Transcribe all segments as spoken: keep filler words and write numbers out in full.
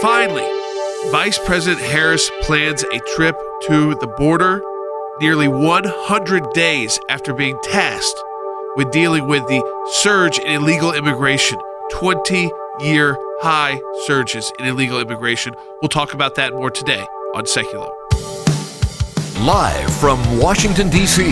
finally, Vice President Harris plans a trip to the border nearly one hundred days after being tasked with dealing with the surge in illegal immigration, twenty-year high surges in illegal immigration. We'll talk about that more today on Seculo. Live from Washington, D C,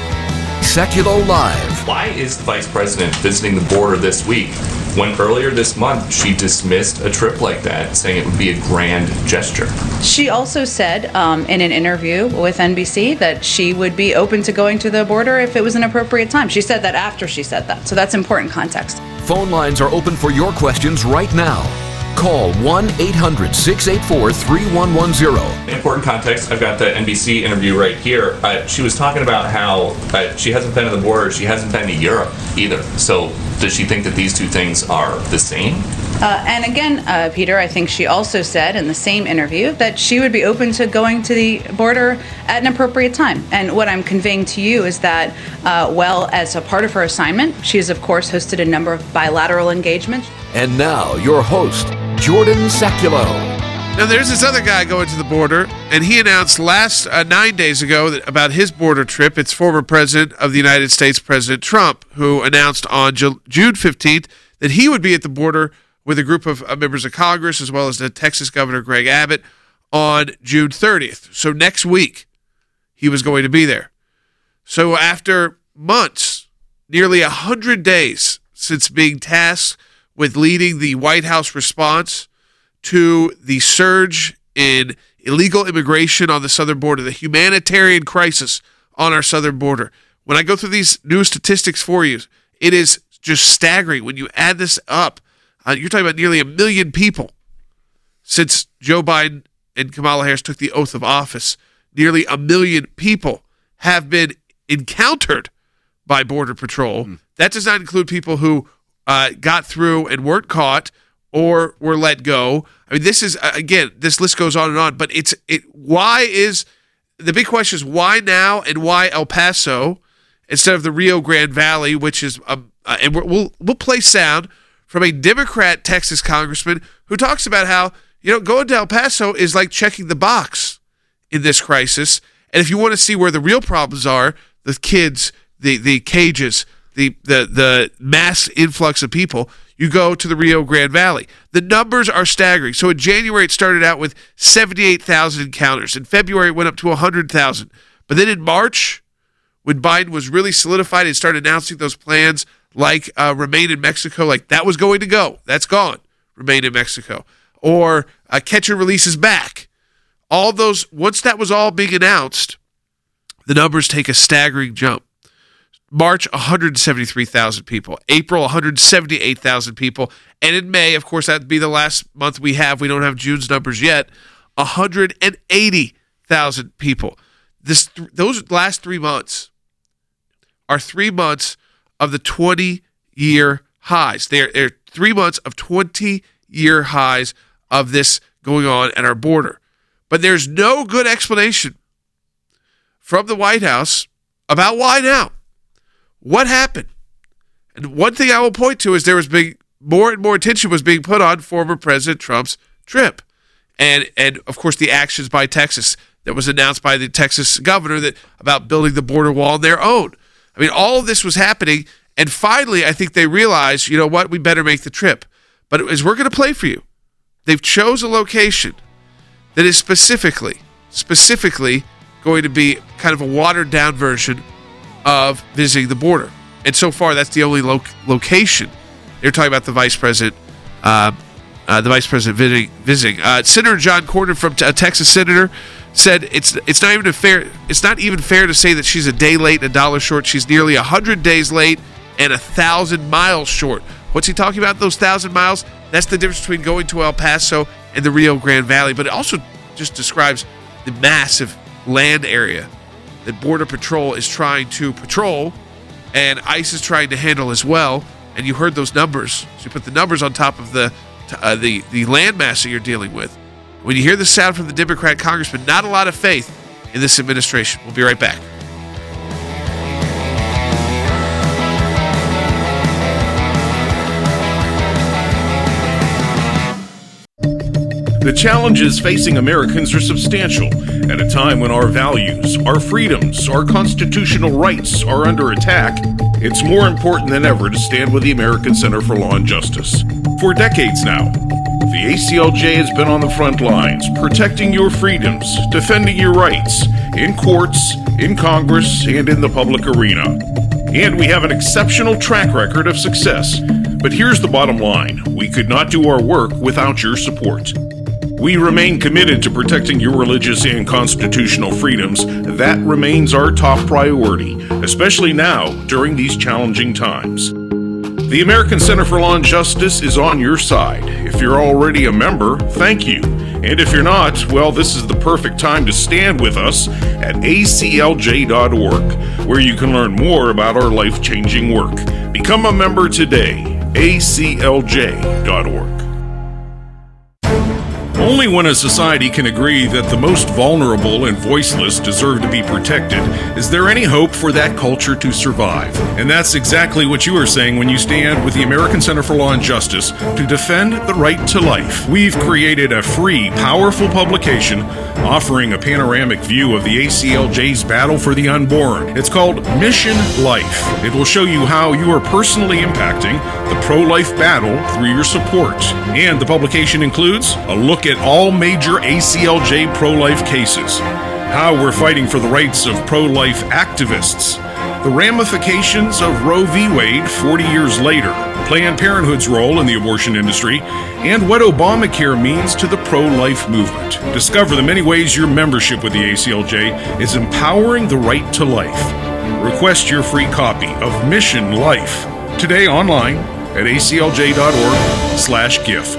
Seculo Live. Why is the Vice President visiting the border this week when earlier this month she dismissed a trip like that, saying it would be a grand gesture? She also said um, in an interview with N B C that she would be open to going to the border if it was an appropriate time. She said that after she said that, so that's important context. Phone lines are open for your questions right now. Call one eight hundred six eight four three one one zero. Important context, I've got the N B C interview right here. Uh, she was talking about how uh, she hasn't been to the border, she hasn't been to Europe either. So does she think that these two things are the same? Uh, and again, uh, Peter, I think she also said in the same interview that she would be open to going to the border at an appropriate time. And what I'm conveying to you is that, uh, well, as a part of her assignment, she has, of course, hosted a number of bilateral engagements. And now, your host, Jordan Seculo. Now, there's this other guy going to the border, and he announced last uh, nine days ago that about his border trip. It's former President of the United States, President Trump, who announced on Ju- June fifteenth that he would be at the border with a group of uh, members of Congress, as well as the Texas Governor Greg Abbott, on June thirtieth. So next week, he was going to be there. So after months, nearly one hundred days since being tasked with leading the White House response to the surge in illegal immigration on the southern border, the humanitarian crisis on our southern border. When I go through these new statistics for you, it is just staggering. When you add this up, uh, you're talking about nearly a million people since Joe Biden and Kamala Harris took the oath of office. Nearly a million people have been encountered by Border Patrol. Mm. That does not include people who Uh, got through and weren't caught or were let go. I mean, this is, uh, again, this list goes on and on, but it's, it. why is, the big question is why now and why El Paso instead of the Rio Grande Valley, which is, um, uh, and we're, we'll, we'll play sound from a Democrat Texas congressman who talks about how, you know, going to El Paso is like checking the box in this crisis. And if you want to see where the real problems are, the kids, the, the cages, The, the the mass influx of people, you go to the Rio Grande Valley. The numbers are staggering. So in January, it started out with seventy-eight thousand encounters. In February, it went up to one hundred thousand. But then in March, when Biden was really solidified and started announcing those plans like uh, Remain in Mexico, like that was going to go. That's gone, Remain in Mexico. Or uh, Catch and Release is back. All those, once that was all being announced, the numbers take a staggering jump. March, one hundred seventy-three thousand people. April, one hundred seventy-eight thousand people. And in May, of course, that would be the last month we have. We don't have June's numbers yet. one hundred eighty thousand people. This, th- those last three months are three months of the twenty-year highs. They're, they're three months of twenty-year highs of this going on at our border. But there's no good explanation from the White House about why now. What happened? And one thing I will point to is there was being more and more attention was being put on former President Trump's trip. And, and of course, the actions by Texas that was announced by the Texas governor that about building the border wall on their own. I mean, all of this was happening. And finally, I think they realized, you know what, we better make the trip. But as we're going to play for you, they've chose a location that is specifically, specifically going to be kind of a watered-down version of visiting the border. And so far, that's the only lo- location. They're talking about the vice president, uh, uh, the vice president visiting. visiting. Uh, Senator John Cornyn, from t- a Texas senator, said it's it's not even a fair it's not even fair to say that she's a day late and a dollar short. She's nearly a hundred days late and a thousand miles short. What's he talking about? Those thousand miles? That's the difference between going to El Paso and the Rio Grande Valley. But it also just describes the massive land area that Border Patrol is trying to patrol and ICE is trying to handle as well. And you heard those numbers. So you put the numbers on top of the uh, the, the land mass that you're dealing with. When you hear the sound from the Democrat congressman, not a lot of faith in this administration. We'll be right back. The challenges facing Americans are substantial at a time when our values, our freedoms, our constitutional rights are under attack. It's more important than ever to stand with the American Center for Law and Justice. For decades now, the A C L J has been on the front lines, protecting your freedoms, defending your rights, in courts, in Congress, and in the public arena. And we have an exceptional track record of success. But here's the bottom line. We could not do our work without your support. We remain committed to protecting your religious and constitutional freedoms. That remains our top priority, especially now during these challenging times. The American Center for Law and Justice is on your side. If you're already a member, thank you. And if you're not, well, this is the perfect time to stand with us at A C L J dot org, where you can learn more about our life-changing work. Become a member today, A C L J dot org. Only when a society can agree that the most vulnerable and voiceless deserve to be protected is there any hope for that culture to survive. And that's exactly what you are saying when you stand with the American Center for Law and Justice to defend the right to life. We've created a free, powerful publication offering a panoramic view of the A C L J's battle for the unborn. It's called Mission Life. It will show you how you are personally impacting the pro-life battle through your support. And the publication includes a look at all major A C L J pro-life cases, how we're fighting for the rights of pro-life activists, the ramifications of Roe v. Wade forty years later, Planned Parenthood's role in the abortion industry, and what Obamacare means to the pro-life movement. Discover the many ways your membership with the A C L J is empowering the right to life. Request your free copy of Mission Life today online at A C L J dot org slash gift.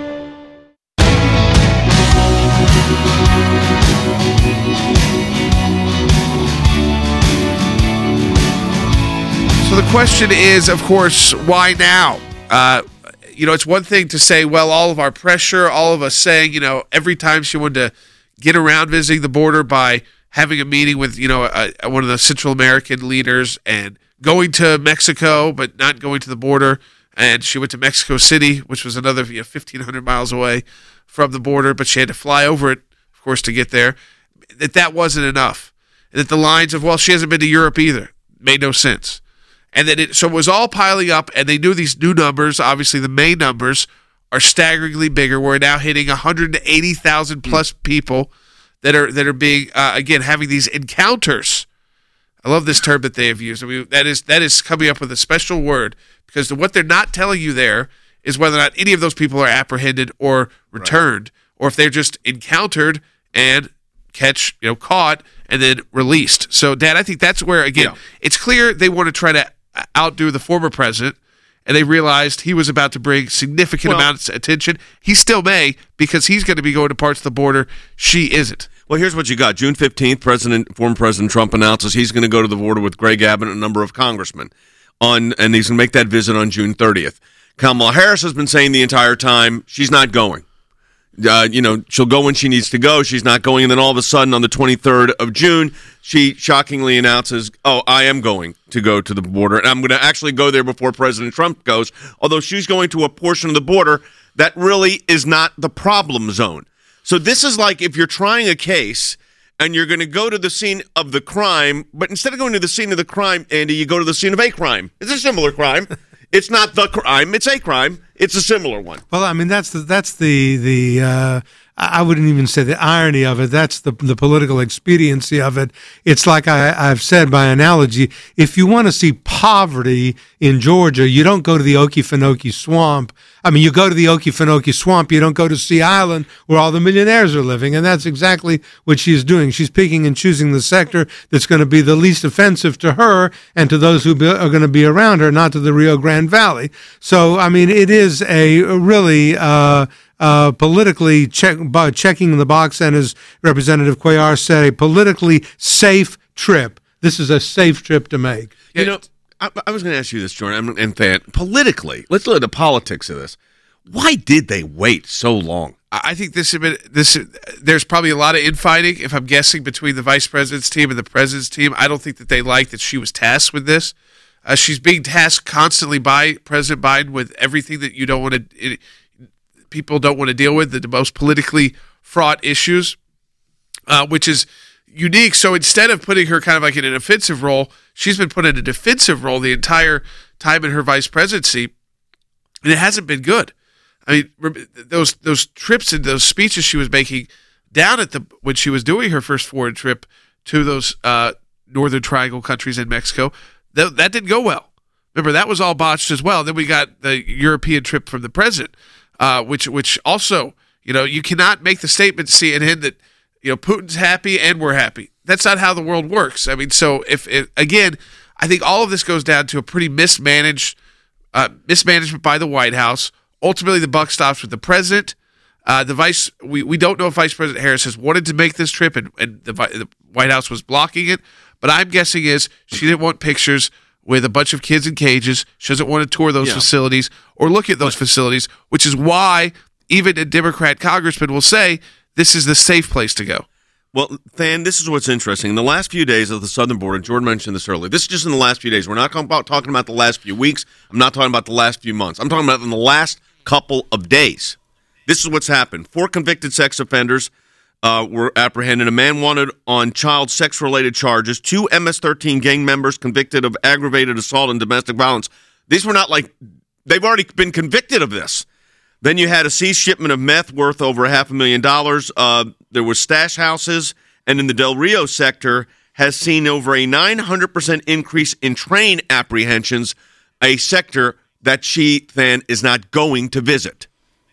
So the question is, of course, why now? Uh, you know, it's one thing to say, well, all of our pressure, all of us saying, you know, every time she wanted to get around visiting the border by having a meeting with, you know, a, a, one of the Central American leaders and going to Mexico, but not going to the border. And she went to Mexico City, which was another you know, fifteen hundred miles away from the border, but she had to fly over it, of course, to get there. That that wasn't enough. And that the lines of, well, she hasn't been to Europe either, made no sense. And then it, so it was all piling up, and they knew these new numbers, obviously the May numbers, are staggeringly bigger. We're now hitting one hundred eighty thousand plus people that are that are being, uh, again, having these encounters. I love this term that they have used. I mean, that is that is coming up with a special word, because what they're not telling you there is whether or not any of those people are apprehended or returned, right, or if they're just encountered and catch, you know, caught and then released. So, Dad, I think that's where, again, yeah. it's clear they want to try to outdo the former president, and they realized he was about to bring significant well, amounts of attention. He still may, because he's going to be going to parts of the border she isn't. Well, here's what you got. June fifteenth, President, former President Trump announces he's going to go to the border with Greg Abbott and a number of congressmen, on, and he's going to make that visit on June thirtieth. Kamala Harris has been saying the entire time she's not going. Uh, you know, she'll go when she needs to go. She's not going. And then all of a sudden on the twenty-third of June, she shockingly announces, oh, I am going to go to the border. And I'm going to actually go there before President Trump goes, although she's going to a portion of the border that really is not the problem zone. So this is like if you're trying a case and you're going to go to the scene of the crime, but instead of going to the scene of the crime, Andy, you go to the scene of a crime. It's a similar crime. It's not the crime. It's a crime. It's a similar one. Well, I mean, that's the that's the the uh, I wouldn't even say the irony of it. That's the the political expediency of it. It's like I, I've said by analogy. If you want to see poverty in Georgia, you don't go to the Okefenokee Swamp. I mean, you go to the Okefenokee Swamp. You don't go to Sea Island where all the millionaires are living. And that's exactly what she's doing. She's picking and choosing the sector that's going to be the least offensive to her and to those who be, are going to be around her, not to the Rio Grande Valley. So, I mean, it is a really uh, uh, politically check, uh, checking the box, and as Representative Cuellar said, a politically safe trip. This is a safe trip to make. You know, I, I was going to ask you this, Jordan, and Than, politically, let's look at the politics of this. Why did they wait so long? I think this, this there's probably a lot of infighting, if I'm guessing, between the vice president's team and the president's team. I don't think that they like that she was tasked with this. Uh, she's being tasked constantly by President Biden with everything that you don't want to. It, people don't want to deal with, the, the most politically fraught issues, uh, which is unique. So instead of putting her kind of like in an offensive role, she's been put in a defensive role the entire time in her vice presidency, and it hasn't been good. I mean, those those trips and those speeches she was making down at the when she was doing her first foreign trip to those uh, Northern Triangle countries in Mexico, th- that didn't go well. Remember, that was all botched as well. Then we got the European trip from the president, uh, which which also, you know, you cannot make the statement to C N N that, you know, Putin's happy and we're happy. That's not how the world works. I mean, so if, if again, I think all of this goes down to a pretty mismanaged uh, mismanagement by the White House. Ultimately, the buck stops with the president. Uh, the vice, we, we don't know if Vice President Harris has wanted to make this trip, and, and the, the White House was blocking it. But I'm guessing is she didn't want pictures with a bunch of kids in cages. She doesn't want to tour those yeah. facilities or look at those facilities, which is why even a Democrat congressman will say this is the safe place to go. Well, Than, this is what's interesting. In the last few days of the southern border, Jordan mentioned this earlier. This is just in the last few days. We're not about, talking about the last few weeks. I'm not talking about the last few months. I'm talking about in the last couple of days. This is what's happened. Four convicted sex offenders uh, were apprehended. A man wanted on child sex-related charges. Two M S thirteen gang members convicted of aggravated assault and domestic violence. These were not like, they've already been convicted of this. Then you had a seized shipment of meth worth over a half a million dollars. Uh, there were stash houses, and in the Del Rio sector has seen over a nine hundred percent increase in train apprehensions, a sector that she then is not going to visit.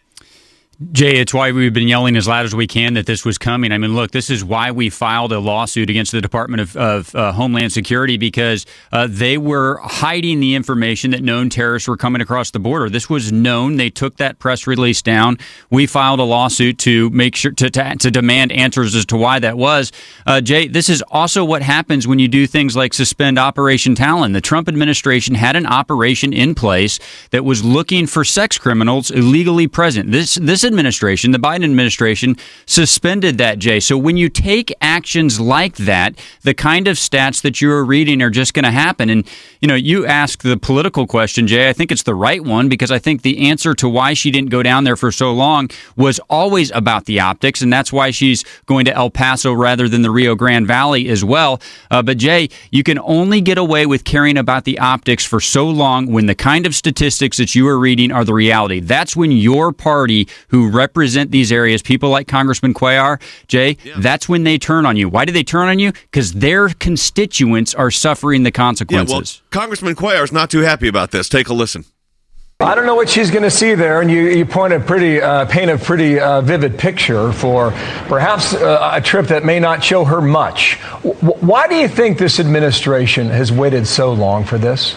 Jay, it's why we've been yelling as loud as we can that this was coming. I mean, look, this is why we filed a lawsuit against the Department of, of uh, Homeland Security, because uh, they were hiding the information that known terrorists were coming across the border. This was known. They took that press release down. We filed a lawsuit to make sure to to, to demand answers as to why that was. Uh, Jay, this is also what happens when you do things like suspend Operation Talon. The Trump administration had an operation in place that was looking for sex criminals illegally present. This this administration, the Biden administration, suspended that, Jay. So when you take actions like that, the kind of stats that you're reading are just going to happen. And, you know, you ask the political question, Jay, I think it's the right one, because I think the answer to why she didn't go down there for so long was always about the optics, and that's why she's going to El Paso rather than the Rio Grande Valley as well. Uh, but, Jay, you can only get away with caring about the optics for so long when the kind of statistics that you are reading are the reality. That's when your party, who represent these areas, people like Congressman Cuellar, Jay, yeah. that's when they turn on you. Why do they turn on you? Because their constituents are suffering the consequences. Yeah, well, Congressman Cuellar is not too happy about this. Take a listen. I don't know what she's going to see there, and you, you point a pretty, uh, paint a pretty uh, vivid picture for perhaps uh, a trip that may not show her much. W- why do you think this administration has waited so long for this?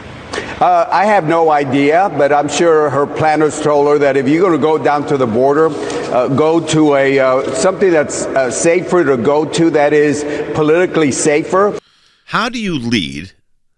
Uh, I have no idea, but I'm sure her planners told her that if you're going to go down to the border, uh, go to a uh, something that's uh, safer to go to, that is politically safer. How do you lead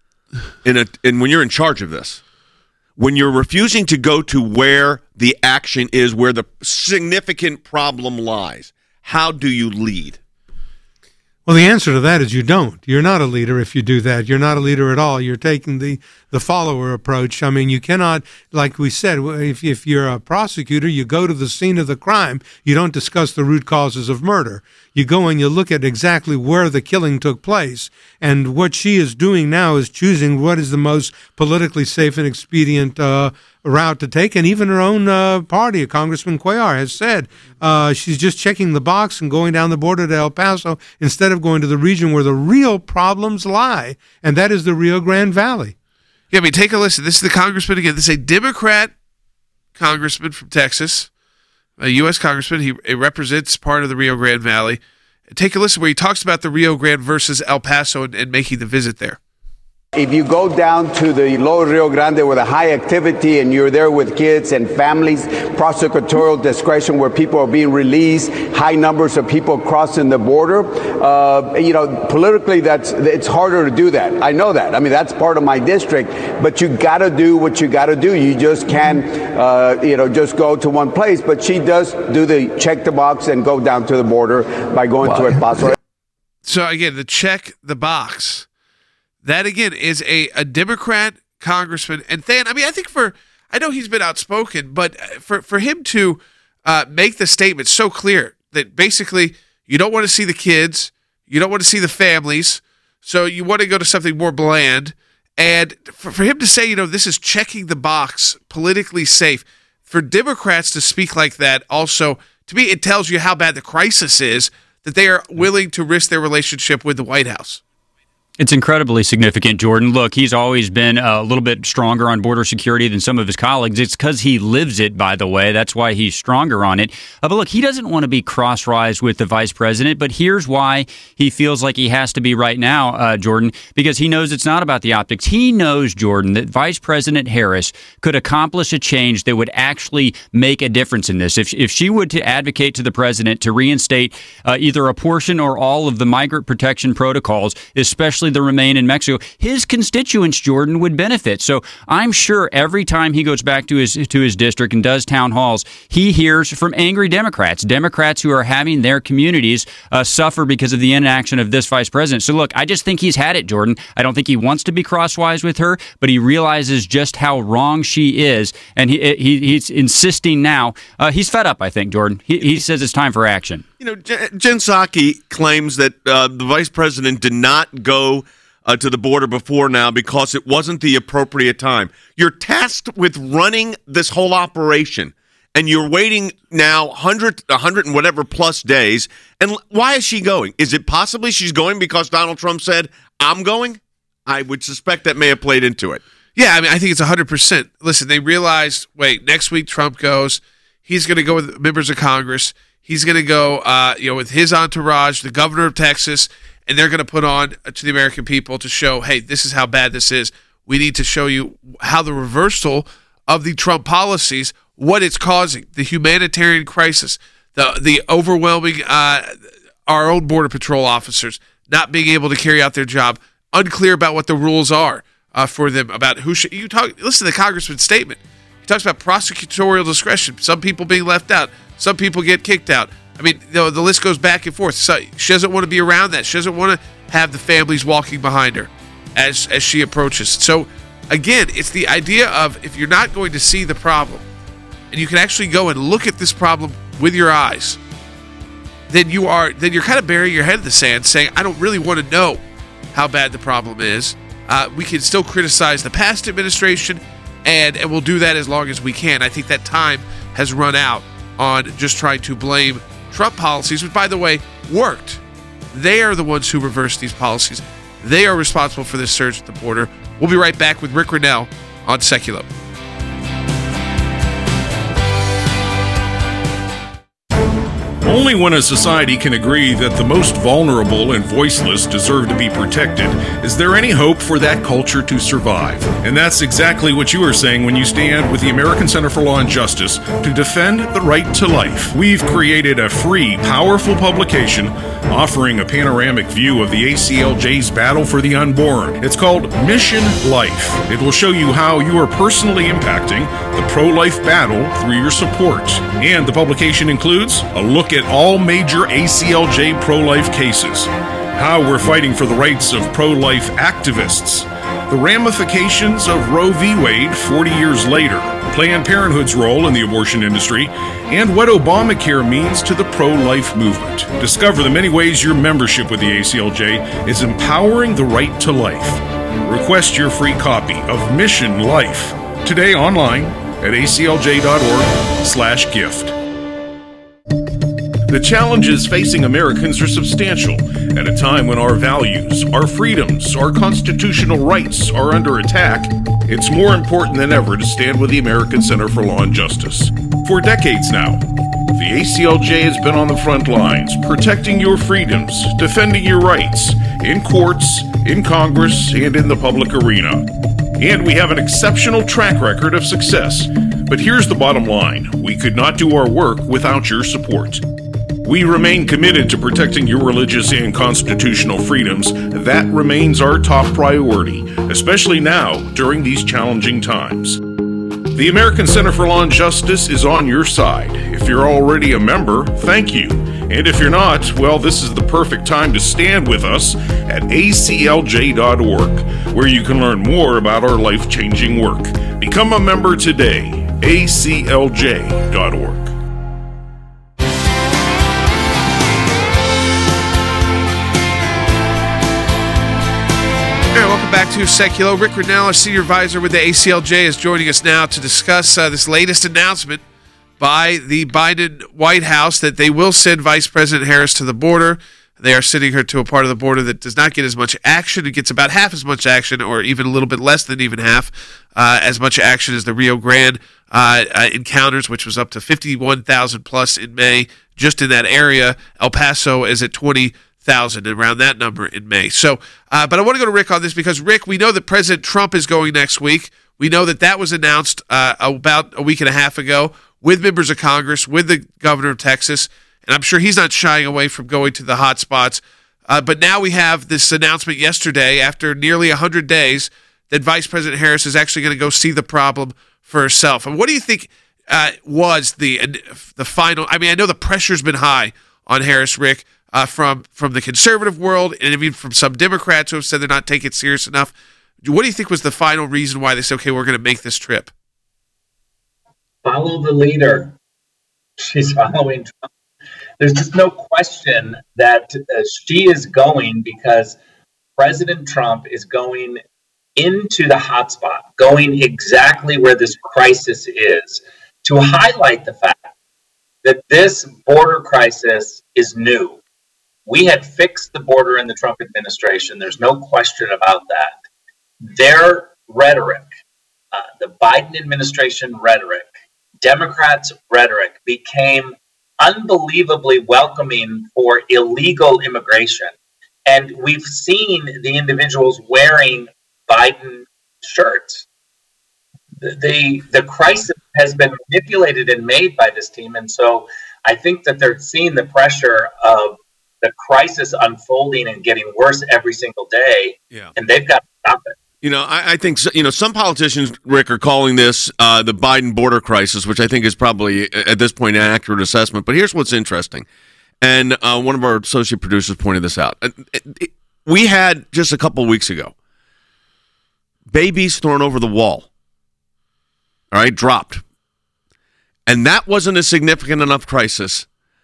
in a in when you're in charge of this? When you're refusing to go to where the action is, where the significant problem lies, how do you lead? Well, the answer to that is you don't. You're not a leader if you do that. You're not a leader at all. You're taking the, the follower approach. I mean, you cannot, like we said, if, if you're a prosecutor, you go to the scene of the crime. You don't discuss the root causes of murder. You go and you look at exactly where the killing took place. And what she is doing now is choosing what is the most politically safe and expedient uh, route to take. And even her own uh, party, Congressman Cuellar, has said uh, she's just checking the box and going down the border to El Paso instead of going to the region where the real problems lie, and that is the Rio Grande Valley. Yeah, I mean, take a listen. This is the congressman again. This is a Democrat congressman from Texas, a U S congressman. He, he represents part of the Rio Grande Valley. Take a listen where he talks about the Rio Grande versus El Paso and, and making the visit there. If you go down to the Lower Rio Grande with a high activity and you're there with kids and families, prosecutorial discretion where people are being released, high numbers of people crossing the border, uh, you know, politically that's it's harder to do that. I know that. I mean, that's part of my district, but you got to do what you got to do. You just can't, uh, you know, just go to one place. But she does do the check the box and go down to the border by going to El Paso. So again, the check the box. That, again, is a, a Democrat congressman. And then, I mean, I think for, I know he's been outspoken, but for, for him to uh, make the statement so clear that basically you don't want to see the kids, you don't want to see the families, so you want to go to something more bland. And for, for him to say, you know, this is checking the box, politically safe, for Democrats to speak like that also, to me, it tells you how bad the crisis is, that they are willing to risk their relationship with the White House. It's incredibly significant, Jordan. Look, he's always been a little bit stronger on border security than some of his colleagues. It's because he lives it, by the way. That's why he's stronger on it. Uh, but look, he doesn't want to be cross-wise with the vice president, but here's why he feels like he has to be right now, uh, Jordan, because he knows it's not about the optics. He knows, Jordan, that Vice President Harris could accomplish a change that would actually make a difference in this. If, if she would to advocate to the president to reinstate uh, either a portion or all of the migrant protection protocols, especially the Remain in Mexico, his constituents, Jordan, would benefit. So I'm sure every time he goes back to his to his district and does town halls, he hears from angry Democrats, Democrats who are having their communities uh, suffer because of the inaction of this vice president. So look, I just think he's had it, Jordan. I don't think he wants to be crosswise with her, but he realizes just how wrong she is, and he, he he's insisting now. Uh, he's fed up, I think, Jordan. He, he says it's time for action. You know, Jen Psaki claims that uh, the vice president did not go uh, to the border before now because it wasn't the appropriate time. You're tasked with running this whole operation, and you're waiting now one hundred, one hundred and whatever plus days. And why is she going? Is it possibly she's going because Donald Trump said, I'm going? I would suspect that may have played into it. Yeah, I mean, I think it's one hundred percent. Listen, they realized, wait, next week Trump goes. He's going to go with members of Congress. He's going to go, uh, you know, with his entourage, the governor of Texas, and they're going to put on to the American people to show, hey, this is how bad this is. We need to show you how the reversal of the Trump policies, what it's causing, the humanitarian crisis, the the overwhelming, uh, our own Border Patrol officers not being able to carry out their job, unclear about what the rules are uh, for them, about who should, you talk, listen to the congressman's statement. He talks about prosecutorial discretion, some people being left out. Some people get kicked out. I mean, you know, the list goes back and forth. So she doesn't want to be around that. She doesn't want to have the families walking behind her as as she approaches. So, again, it's the idea of if you're not going to see the problem, and you can actually go and look at this problem with your eyes, then you are then you're kind of burying your head in the sand, saying, I don't really want to know how bad the problem is. Uh, we can still criticize the past administration, and and we'll do that as long as we can. I think that time has run out on just trying to blame Trump policies, which, by the way, worked. They are the ones who reversed these policies. They are responsible for this surge at the border. We'll be right back with Rick Grenell on Seculo. Only when a society can agree that the most vulnerable and voiceless deserve to be protected is there any hope for that culture to survive. And that's exactly what you are saying when you stand with the American Center for Law and Justice to defend the right to life. We've created a free, powerful publication offering a panoramic view of the A C L J's battle for the unborn. It's called Mission Life. It will show you how you are personally impacting the pro-life battle through your support. And the publication includes a look at all major A C L J pro-life cases, how we're fighting for the rights of pro-life activists, the ramifications of Roe v. Wade forty years later, Planned Parenthood's role in the abortion industry, and what Obamacare means to the pro-life movement. Discover the many ways your membership with the A C L J is empowering the right to life. Request your free copy of Mission Life today online at A C L J dot org slash gift. The challenges facing Americans are substantial. At a time when our values, our freedoms, our constitutional rights are under attack, it's more important than ever to stand with the American Center for Law and Justice. For decades now, the A C L J has been on the front lines, protecting your freedoms, defending your rights, in courts, in Congress, and in the public arena. And we have an exceptional track record of success. But here's the bottom line. We could not do our work without your support. We remain committed to protecting your religious and constitutional freedoms. That remains our top priority, especially now during these challenging times. The American Center for Law and Justice is on your side. If you're already a member, thank you. And if you're not, well, this is the perfect time to stand with us at A C L J dot org, where you can learn more about our life-changing work. Become a member today. A C L J dot org. Hey, welcome back to Seculo. Rick Grenell, our senior advisor with the A C L J, is joining us now to discuss uh, this latest announcement by the Biden White House that they will send Vice President Harris to the border. They are sending her to a part of the border that does not get as much action. It gets about half as much action, or even a little bit less than even half, uh, as much action as the Rio Grande uh, uh, encounters, which was up to fifty-one thousand plus in May, just in that area. El Paso is at twenty thousand, around that number in May. So, uh, but I want to go to Rick on this because, Rick, we know that President Trump is going next week. We know that that was announced uh, about a week and a half ago with members of Congress, with the governor of Texas. And I'm sure he's not shying away from going to the hot spots. Uh, but now we have this announcement yesterday, after nearly one hundred days, that Vice President Harris is actually going to go see the problem for herself. And what do you think uh, was the the final? I mean, I know the pressure's been high on Harris, Rick, uh, from, from the conservative world, and even from some Democrats who have said they're not taking it serious enough. What do you think was the final reason why they said, okay, we're going to make this trip? Follow the leader. She's following Trump. There's just no question that uh, she is going because President Trump is going into the hotspot, going exactly where this crisis is, to highlight the fact that this border crisis is new. We had fixed the border in the Trump administration. There's no question about that. Their rhetoric, uh, the Biden administration rhetoric, Democrats' rhetoric became unbelievably welcoming for illegal immigration. And we've seen the individuals wearing Biden shirts. The, the, the crisis has been manipulated and made by this team. And so I think that they're seeing the pressure of the crisis unfolding and getting worse every single day. Yeah. And they've got to stop it. You know, I, I think, you know, some politicians, Rick, are calling this uh, the Biden border crisis, which I think is probably, at this point, an accurate assessment. But here's what's interesting. And uh, one of our associate producers pointed this out. We had, just a couple of weeks ago, babies thrown over the wall. All right, dropped. And that wasn't a significant enough crisis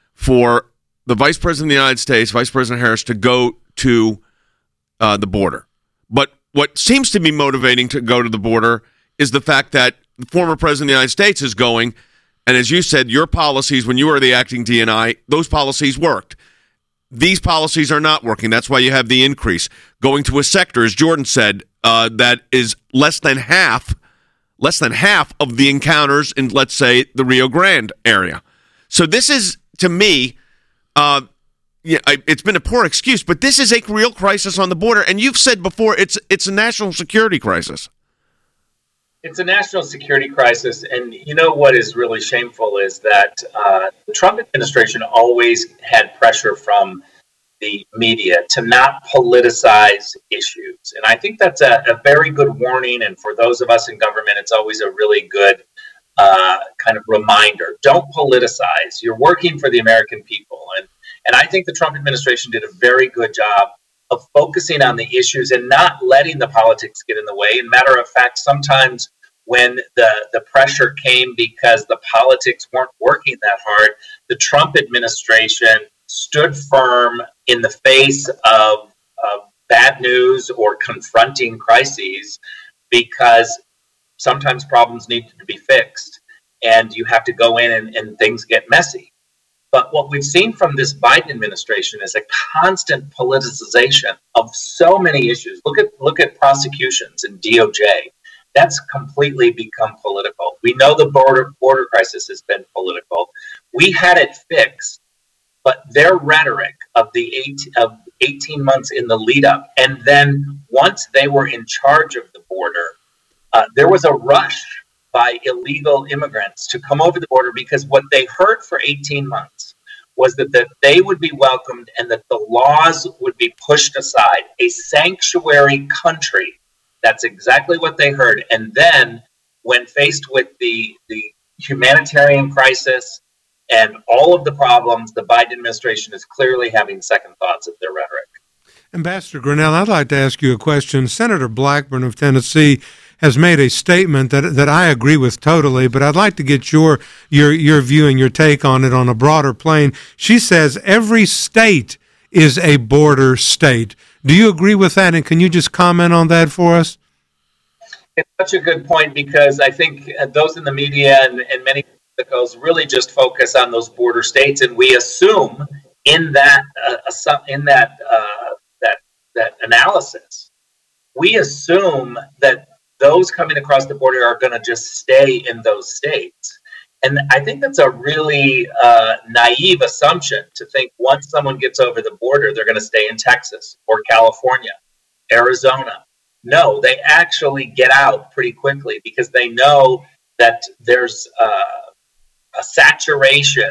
for the Vice President of the United States, Vice President Harris, to go to uh, the border. But what seems to be motivating to go to the border is the fact that the former president of the United States is going, and as you said, your policies, when you were the acting D N I, those policies worked. These policies are not working. That's why you have the increase. Going to a sector, as Jordan said, uh, that is less than half, less than half of the encounters in, let's say, the Rio Grande area. So this is, to me, uh, Yeah, I, it's been a poor excuse, but this is a real crisis on the border. And you've said before, it's it's a national security crisis. It's a national security crisis. And you know what is really shameful is that uh, the Trump administration always had pressure from the media to not politicize issues. And I think that's a, a very good warning. And for those of us in government, it's always a really good uh, kind of reminder. Don't politicize. You're working for the American people. And And I think the Trump administration did a very good job of focusing on the issues and not letting the politics get in the way. And matter of fact, sometimes when the, the pressure came because the politics weren't working that hard, the Trump administration stood firm in the face of, of bad news or confronting crises, because sometimes problems need to be fixed and you have to go in and, and things get messy. But what we've seen from this Biden administration is a constant politicization of so many issues. Look at look at prosecutions and D O J. That's completely become political. We know the border border crisis has been political. We had it fixed, but their rhetoric of the eight, of eighteen months in the lead up, and then once they were in charge of the border, uh, there was a rush by illegal immigrants to come over the border, because what they heard for eighteen months was that, that they would be welcomed and that the laws would be pushed aside. A sanctuary country. That's exactly what they heard. And then when faced with the, the humanitarian crisis and all of the problems, the Biden administration is clearly having second thoughts of their rhetoric. Ambassador Grenell, I'd like to ask you a question. Senator Blackburn of Tennessee has made a statement that that I agree with totally, but I'd like to get your your your view and your take on it on a broader plane. She says every state is a border state. Do you agree with that? And can you just comment on that for us? It's such a good point, because I think those in the media and, and many politicals really just focus on those border states, and we assume in that uh, in that uh, that that analysis, we assume that those coming across the border are going to just stay in those states. And I think that's a really uh, naive assumption to think once someone gets over the border, they're going to stay in Texas or California, Arizona. No, they actually get out pretty quickly, because they know that there's uh, a saturation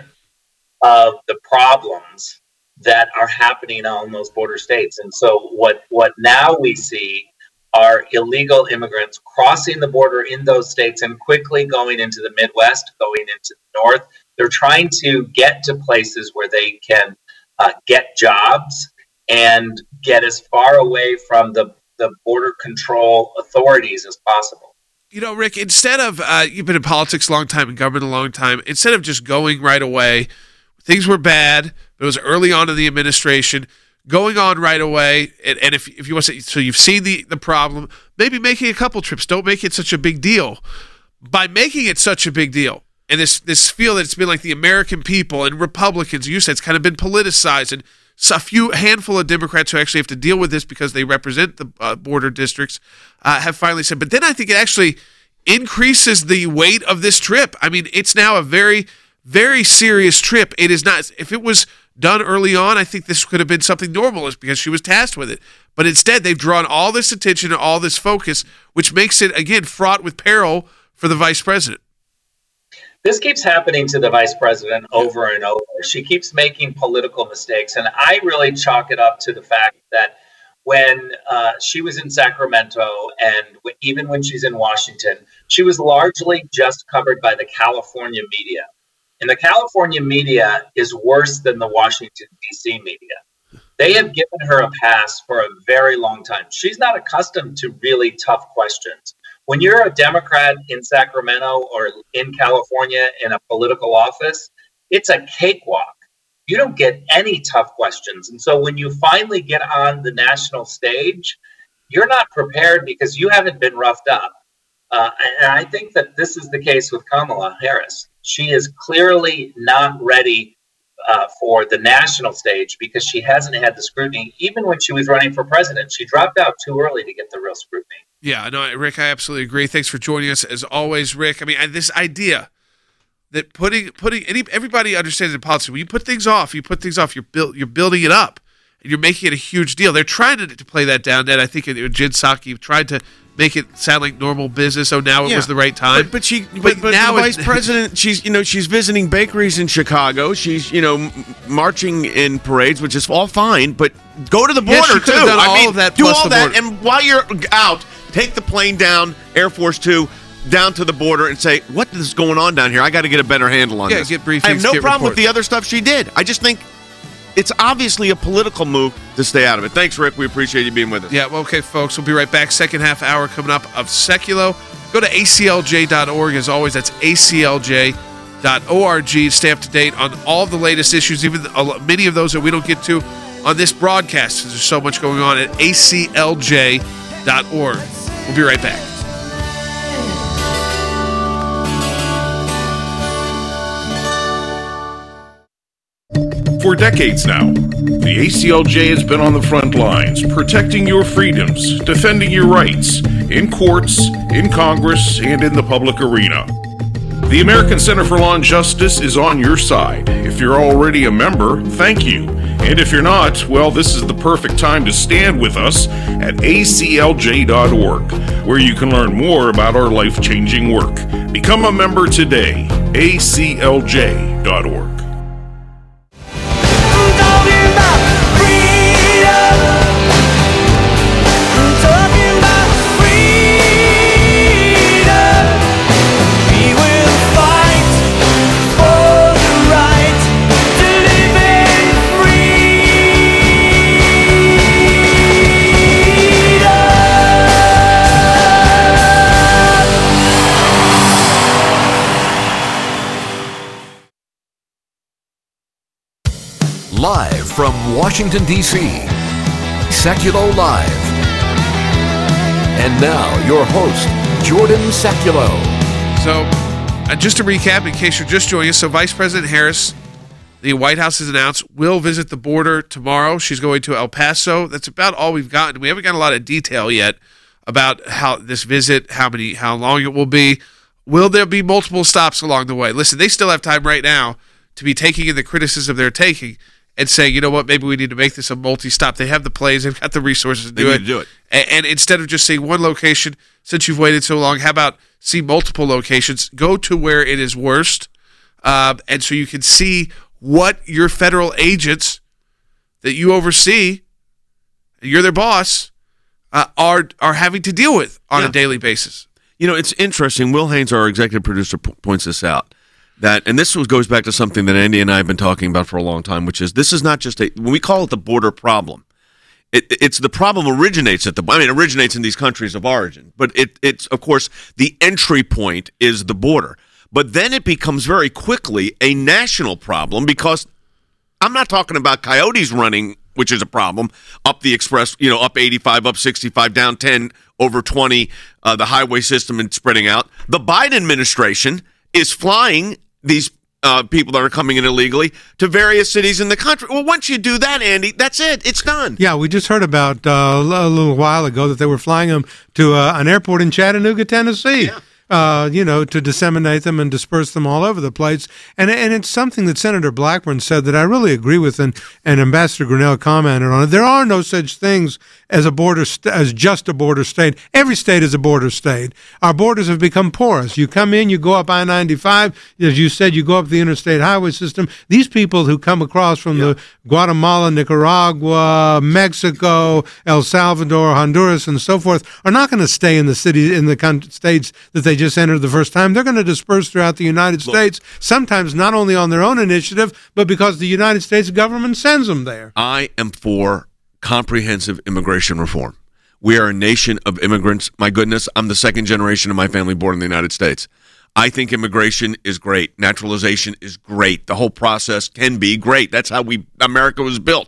of the problems that are happening on those border states. And so what, what now we see are illegal immigrants crossing the border in those states and quickly going into the Midwest, going into the North. They're trying to get to places where they can uh, get jobs and get as far away from the the border control authorities as possible. You know, Rick, instead of, uh, you've been in politics a long time, in government a long time, instead of just going right away, things were bad, but it was early on in the administration, going on right away, and, and if if you want to, so you've seen the, the problem, maybe making a couple trips, don't make it such a big deal. By making it such a big deal, and this, this feel that it's been like the American people and Republicans, you said it's kind of been politicized, and so a few handful of Democrats who actually have to deal with this because they represent the uh, border districts uh, have finally said. But then I think it actually increases the weight of this trip. I mean, it's now a very, very serious trip. It is not. If it was done early on, I think this could have been something normal, because she was tasked with it. But instead, they've drawn all this attention and all this focus, which makes it, again, fraught with peril for the vice president. This keeps happening to the vice president over and over. She keeps making political mistakes. And I really chalk it up to the fact that when uh, she was in Sacramento, and w- even when she's in Washington, she was largely just covered by the California media. And the California media is worse than the Washington, D C media. They have given her a pass for a very long time. She's not accustomed to really tough questions. When you're a Democrat in Sacramento or in California in a political office, it's a cakewalk. You don't get any tough questions. And so when you finally get on the national stage, you're not prepared because you haven't been roughed up. Uh, and I think that this is the case with Kamala Harris. She is clearly not ready uh, for the national stage because she hasn't had the scrutiny. Even when she was running for president, she dropped out too early to get the real scrutiny. Yeah, no, Rick, I absolutely agree. Thanks for joining us as always, Rick. I mean, this idea that putting putting any everybody understands in politics, when you put things off, you put things off. You're build, you're building it up, and you're making it a huge deal. They're trying to, to play that down. That I think Jen Psaki tried to make it sound like normal business. Oh, now it yeah. was the right time. But, but she, but, but, but now the vice president, she's you know she's visiting bakeries in Chicago. She's you know m- marching in parades, which is all fine. But go to the border yeah, she too. Done I all mean, of that do plus all the that, border. and while you're out, take the plane down, Air Force Two, down to the border, and say, what is going on down here? I got to get a better handle on yeah, this. Get briefings, I have no get problem reports. with the other stuff she did. I just think it's obviously a political move to stay out of it. Thanks, Rick. We appreciate you being with us. Yeah, well, okay, folks. We'll be right back. Second half hour coming up of Seculo. Go to A C L J dot org. As always, that's A C L J dot org. Stay up to date on all the latest issues, even the, many of those that we don't get to on this broadcast. There's so much going on at A C L J dot org. We'll be right back. For decades now, the A C L J has been on the front lines, protecting your freedoms, defending your rights, in courts, in Congress, and in the public arena. The American Center for Law and Justice is on your side. If you're already a member, thank you. And if you're not, well, this is the perfect time to stand with us at A C L J dot org, where you can learn more about our life-changing work. Become a member today, A C L J dot org. Live from Washington, D C, Sekulow Live. And now, your host, Jordan Sekulow. So, uh, just to recap, in case you're just joining us, so Vice President Harris, the White House has announced, will visit the border tomorrow. She's going to El Paso. That's about all we've gotten. We haven't got a lot of detail yet about how this visit, how many, how long it will be. Will there be multiple stops along the way? Listen, they still have time right now to be taking in the criticism they're taking and saying, you know what, maybe we need to make this a multi-stop. They have the plays, they've got the resources to do they it. Need to do it. And, and instead of just seeing one location, since you've waited so long, how about see multiple locations? Go to where it is worst, uh, and so you can see what your federal agents that you oversee, and you're their boss, uh, are are having to deal with on Yeah. a daily basis. You know, it's interesting. Will Haynes, our executive producer, p- points this out. That, and this was, goes back to something that Andy and I have been talking about for a long time, which is this is not just a, when we call it the border problem, it, it's the problem originates at the, I mean, originates in these countries of origin, but it, it's, of course, the entry point is the border. But then it becomes very quickly a national problem because I'm not talking about coyotes running, which is a problem, up the express, you know, up eighty-five, up sixty-five, down ten, over twenty, uh, the highway system and spreading out. The Biden administration is flying these uh, people that are coming in illegally to various cities in the country. Well, once you do that, Andy, that's it. It's done. Yeah, we just heard about uh, a little while ago that they were flying them to uh, an airport in Chattanooga, Tennessee. Yeah. Uh, you know, to disseminate them and disperse them all over the place. And and it's something that Senator Blackburn said that I really agree with, and, and Ambassador Grinnell commented on it. There are no such things as a border st- as just a border state. Every state is a border state. Our borders have become porous. You come in, you go up I ninety-five, as you said, you go up the interstate highway system. These people who come across from yeah. the Guatemala, Nicaragua, Mexico, El Salvador, Honduras, and so forth are not going to stay in the city in the con- states that they just entered the first time. They're going to disperse throughout the United Look. States, sometimes not only on their own initiative, but because the United States government sends them there. I am for comprehensive immigration reform. We are a nation of immigrants. My goodness, I'm the second generation of my family born in the United States. I think immigration is great. Naturalization is great. The whole process can be great. That's how we America was built.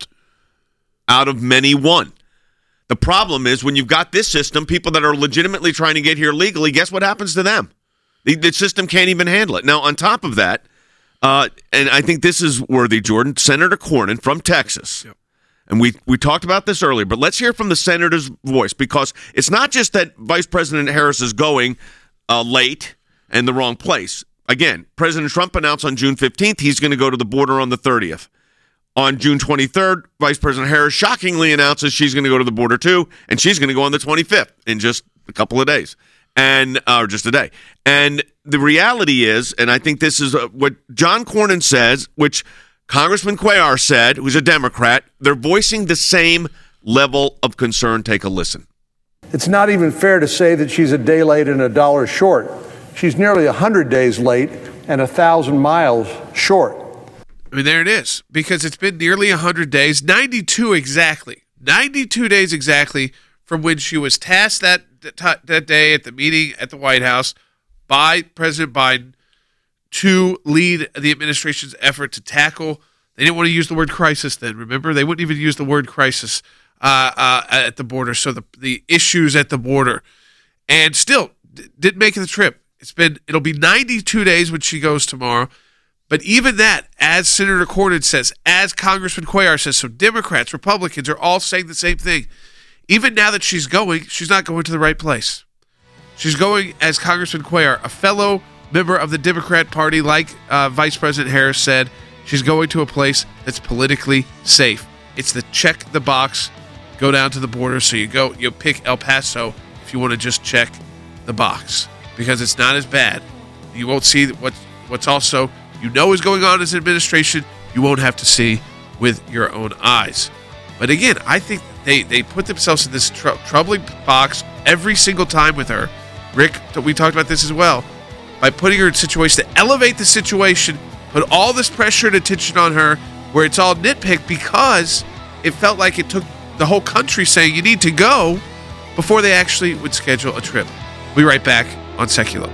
Out of many, one. The problem is when you've got this system, people that are legitimately trying to get here legally, guess what happens to them? The, the system can't even handle it. Now, on top of that, uh, and I think this is worthy, Jordan, Senator Cornyn from Texas, yep. and we, we talked about this earlier, but let's hear from the senator's voice, because it's not just that Vice President Harris is going uh, late and the wrong place. Again, President Trump announced on June fifteenth he's going to go to the border on the thirtieth. On June twenty-third, Vice President Harris shockingly announces she's going to go to the border too, and she's going to go on the twenty-fifth in just a couple of days, and uh, or just a day. And the reality is, and I think this is uh, what John Cornyn says, which Congressman Cuellar said, who's a Democrat, they're voicing the same level of concern. Take a listen. It's not even fair to say that she's a day late and a dollar short. She's nearly one hundred days late and one thousand miles short. I mean, there it is, because it's been nearly one hundred days, ninety-two exactly, ninety-two days exactly from when she was tasked that, that that day at the meeting at the White House by President Biden to lead the administration's effort to tackle, they didn't want to use the word crisis then, remember? They wouldn't even use the word crisis uh, uh, at the border, so the, the issues at the border, and still d- didn't make the trip. It's been, it'll be ninety-two days when she goes tomorrow. But even that, as Senator Cornyn says, as Congressman Cuellar says, so Democrats, Republicans are all saying the same thing. Even now that she's going, she's not going to the right place. She's going, as Congressman Cuellar, a fellow member of the Democrat Party, like uh, Vice President Harris said, she's going to a place that's politically safe. It's the check the box, go down to the border. So you go, you pick El Paso if you want to just check the box, because it's not as bad. You won't see what's, what's also... you know is going on as an administration, you won't have to see with your own eyes. But again, I think they, they put themselves in this tr- troubling box every single time with her. Rick, we talked about this as well. By putting her in a situation to elevate the situation, put all this pressure and attention on her, where it's all nitpicked, because it felt like it took the whole country saying you need to go before they actually would schedule a trip. We'll be right back on Sekulow.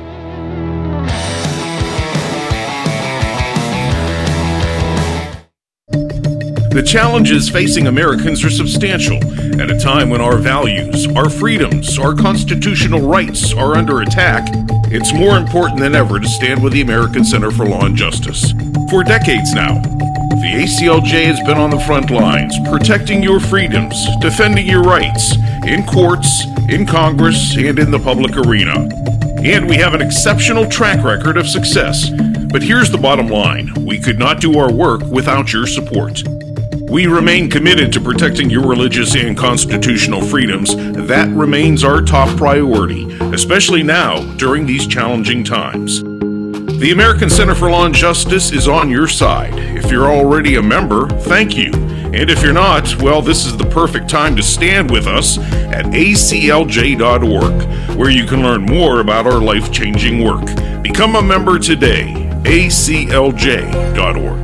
The challenges facing Americans are substantial at a time when our values, our freedoms, our constitutional rights are under attack. It's more important than ever to stand with the American Center for Law and Justice. For decades now, the A C L J has been on the front lines, protecting your freedoms, defending your rights, in courts, in Congress, and in the public arena. And we have an exceptional track record of success. But here's the bottom line. We could not do our work without your support. We remain committed to protecting your religious and constitutional freedoms. That remains our top priority, especially now during these challenging times. The American Center for Law and Justice is on your side. If you're already a member, thank you. And if you're not, well, this is the perfect time to stand with us at A C L J dot org, where you can learn more about our life-changing work. Become a member today, A C L J dot org.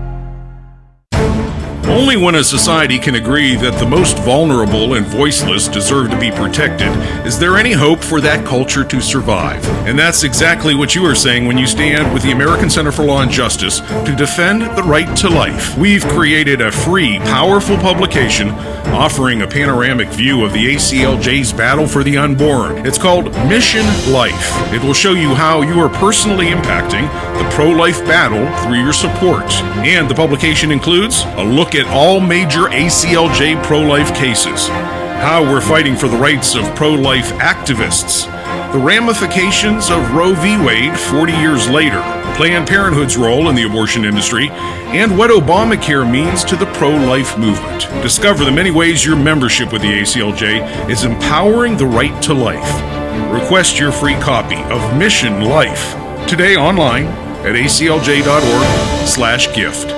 Only when a society can agree that the most vulnerable and voiceless deserve to be protected is there any hope for that culture to survive. And that's exactly what you are saying when you stand with the American Center for Law and Justice to defend the right to life. We've created a free, powerful publication offering a panoramic view of the A C L J's battle for the unborn. It's called Mission Life. It will show you how you are personally impacting the pro-life battle through your support. And the publication includes a look at all major A C L J pro-life cases, how we're fighting for the rights of pro-life activists, the ramifications of Roe v. Wade forty years later, Planned Parenthood's role in the abortion industry, and what Obamacare means to the pro-life movement. Discover the many ways your membership with the A C L J is empowering the right to life. Request your free copy of Mission Life today online at A C L J dot org slash gift.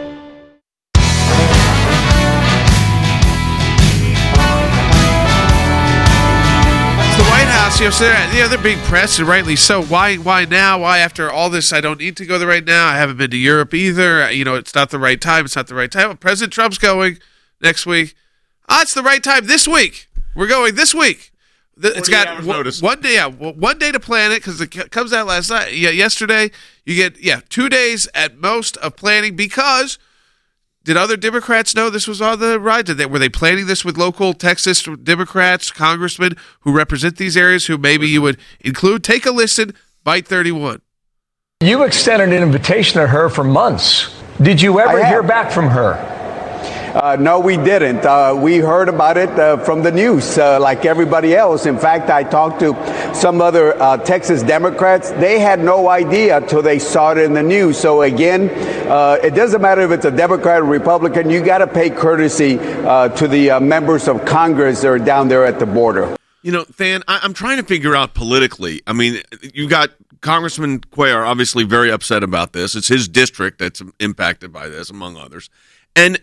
You know, so yeah, they're being pressed, and rightly so. Why Why now? Why after all this, I don't need to go there right now? I haven't been to Europe either. You know, it's not the right time. It's not the right time. Well, President Trump's going next week. Ah, it's the right time this week. We're going this week. It's got one, one day, yeah, one day to plan it because it comes out last night. Yeah, yesterday. You get, yeah, two days at most of planning because did other Democrats know this was on the ride? Did they, were they planning this with local Texas Democrats, congressmen who represent these areas who maybe you would include? Take a listen, Byte thirty-one. You extended an invitation to her for months. Did you ever hear back from her? Uh, no, we didn't. Uh, we heard about it uh, from the news, uh, like everybody else. In fact, I talked to some other uh, Texas Democrats. They had no idea till they saw it in the news. So again, uh, it doesn't matter if it's a Democrat or Republican. You got to pay courtesy uh, to the uh, members of Congress that are down there at the border. You know, Than, I- I'm trying to figure out politically. I mean, you got Congressman Cuellar obviously very upset about this. It's his district that's impacted by this, among others. And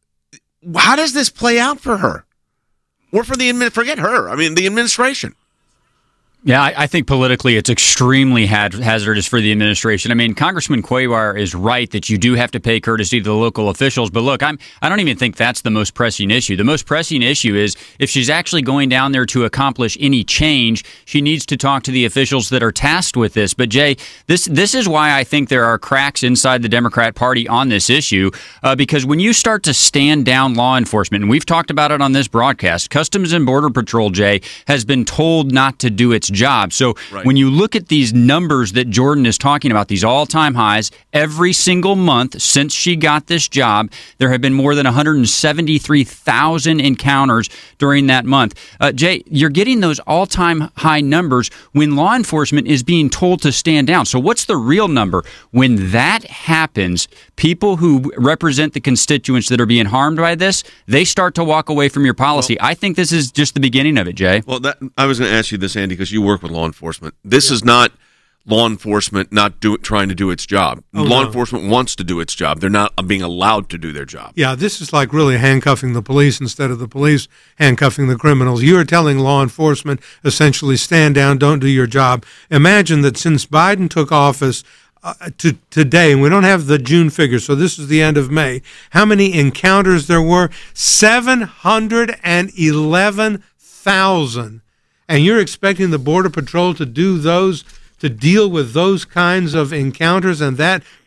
how does this play out for her? Or for the admin? Forget her. I mean, the administration. Yeah, I, I think politically it's extremely had, hazardous for the administration. I mean, Congressman Cuellar is right that you do have to pay courtesy to the local officials. But look, I'm, I don't even think that's the most pressing issue. The most pressing issue is if she's actually going down there to accomplish any change, she needs to talk to the officials that are tasked with this. But Jay, this this is why I think there are cracks inside the Democrat Party on this issue, uh, because when you start to stand down law enforcement, and we've talked about it on this broadcast, Customs and Border Patrol, Jay, has been told not to do its job. So right. When you look at these numbers that Jordan is talking about, these all-time highs, every single month since she got this job, there have been more than one hundred seventy-three thousand encounters during that month. Uh, Jay, you're getting those all-time high numbers when law enforcement is being told to stand down. So what's the real number? When that happens, people who represent the constituents that are being harmed by this, they start to walk away from your policy. Well, I think this is just the beginning of it, Jay. Well, that, I was going to ask you this, Andy, because you work with law enforcement. This yeah. is not law enforcement not do, trying to do its job. Oh, law no. enforcement wants to do its job. They're not being allowed to do their job. Yeah, this is like really handcuffing the police instead of the police handcuffing the criminals. You are telling law enforcement essentially stand down, don't do your job. Imagine that since Biden took office uh, to today, and we don't have the June figure, so this is the end of May, how many encounters there were? seven hundred eleven thousand. And you're expecting the Border Patrol to do those, to deal with those kinds of encounters and that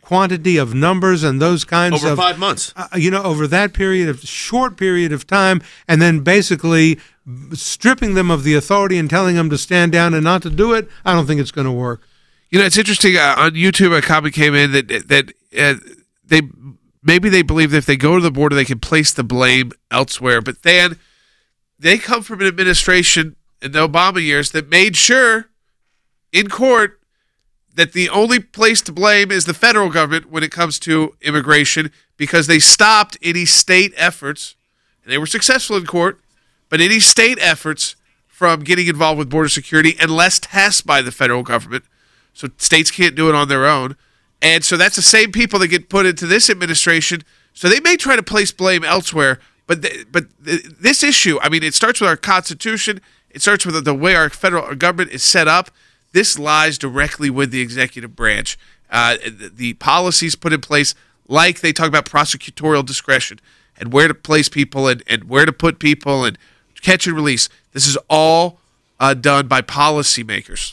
quantity of numbers and those kinds over of five months. Uh, you know, over that period of short period of time, and then basically stripping them of the authority and telling them to stand down and not to do it. I don't think it's going to work. You know, it's interesting. Uh, on YouTube, a comment came in that that uh, they maybe they believe that if they go to the border, they can place the blame elsewhere. But then they come from an administration in the Obama years that made sure in court that the only place to blame is the federal government when it comes to immigration, because they stopped any state efforts, and they were successful in court, but any state efforts from getting involved with border security unless tasked by the federal government. So states can't do it on their own. And so that's the same people that get put into this administration. So they may try to place blame elsewhere, but th- but th- this issue, I mean, it starts with our Constitution. It starts with the way our federal government is set up. This lies directly with the executive branch. Uh, the, the policies put in place, like they talk about prosecutorial discretion and where to place people and, and where to put people and catch and release. This is all uh, done by policymakers.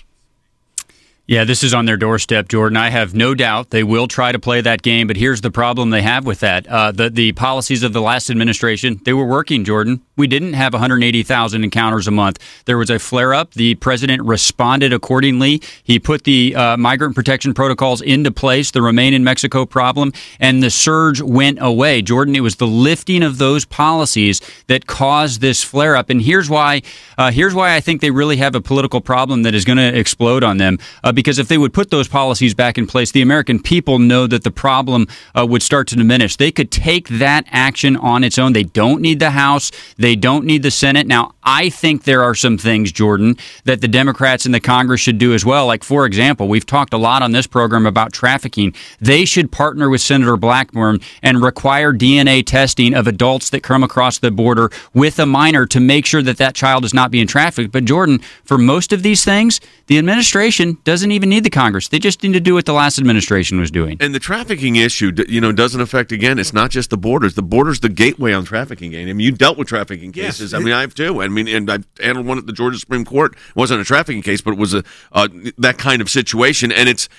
Yeah, this is on their doorstep, Jordan. I have no doubt they will try to play that game, but here's the problem they have with that. Uh, the, the policies of the last administration, they were working, Jordan. We didn't have one hundred eighty thousand encounters a month. There was a flare-up. The president responded accordingly. He put the uh, migrant protection protocols into place, the Remain in Mexico problem, and the surge went away. Jordan, it was the lifting of those policies that caused this flare-up, and here's why, uh, here's why I think they really have a political problem that is going to explode on them. Uh, Because if they would put those policies back in place, the American people know that the problem uh, would start to diminish. They could take that action on its own. They don't need the House. They don't need the Senate. Now, I think there are some things, Jordan, that the Democrats in the Congress should do as well. Like, for example, we've talked a lot on this program about trafficking. They should partner with Senator Blackburn and require D N A testing of adults that come across the border with a minor to make sure that that child is not being trafficked. But, Jordan, for most of these things, the administration doesn't even need the Congress. They just need to do what the last administration was doing. And the trafficking issue, you know, doesn't affect, again, it's not just the borders. The border's the gateway on trafficking. I mean, you dealt with trafficking cases. Yes. I mean, I have too. I mean, and I've handled one at the Georgia Supreme Court. It wasn't a trafficking case, but it was a uh, that kind of situation. And it's,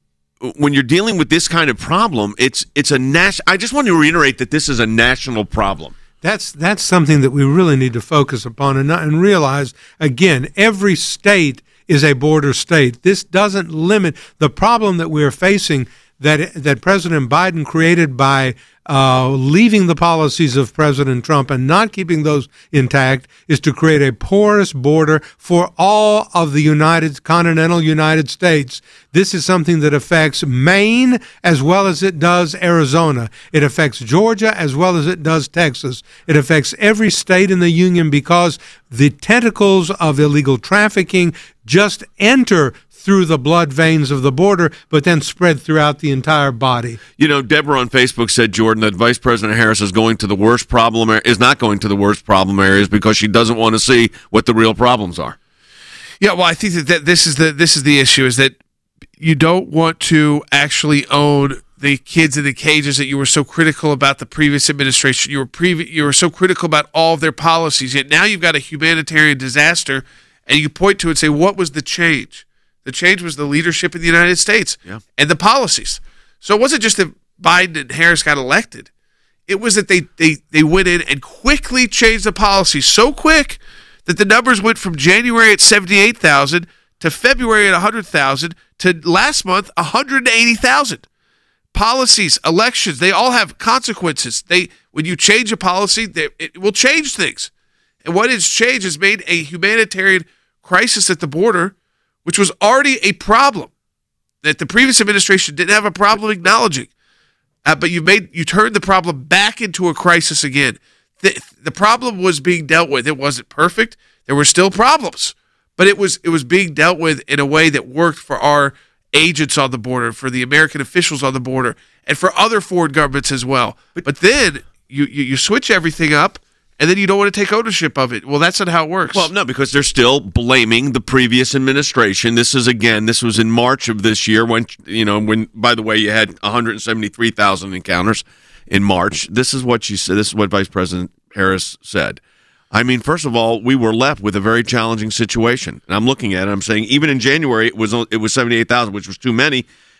when you're dealing with this kind of problem, it's it's a national. I just want to reiterate that this is a national problem. That's that's something that we really need to focus upon and, not, and realize, again, every state is a border state. This doesn't limit the problem that we're facing that that President Biden created by uh, leaving the policies of President Trump and not keeping those intact is to create a porous border for all of the United continental United States. This is something that affects Maine as well as it does Arizona. It affects Georgia as well as it does Texas. It affects every state in the union because the tentacles of illegal trafficking just enter through the blood veins of the border, but then spread throughout the entire body. You know, Deborah on Facebook said, Jordan, that Vice President Harris is going to the worst problem is not going to the worst problem areas because she doesn't want to see what the real problems are. Yeah, well, I think that, that this is the this is the issue, is that you don't want to actually own the kids in the cages that you were so critical about the previous administration. You were previ- you were so critical about all of their policies. Yet now you've got a humanitarian disaster, and you point to it and say, what was the change? The change was the leadership in the United States yeah. and the policies. So it wasn't just that Biden and Harris got elected. It was that they, they, they went in and quickly changed the policy so quick that the numbers went from January at seventy-eight thousand to February at one hundred thousand to last month one hundred eighty thousand. Policies, elections, they all have consequences. They when you change a policy, they, it will change things. And what has changed has made a humanitarian crisis at the border, which was already a problem that the previous administration didn't have a problem acknowledging. Uh, but you made you turned the problem back into a crisis again. The, the problem was being dealt with. It wasn't perfect. There were still problems, but it was it was being dealt with in a way that worked for our agents on the border, for the American officials on the border, and for other foreign governments as well. But, but then you, you you switch everything up, and then you don't want to take ownership of it. Well, that's not how it works. Well, no, because they're still blaming the previous administration. This is, again, this was in March of this year when, you know, when, by the way, you had one hundred seventy-three thousand encounters in March. This is what you said. This is what Vice President Harris said. I mean, first of all, we were left with a very challenging situation. And I'm looking at it, I'm saying even in January, it was it was seventy-eight thousand, which was too many.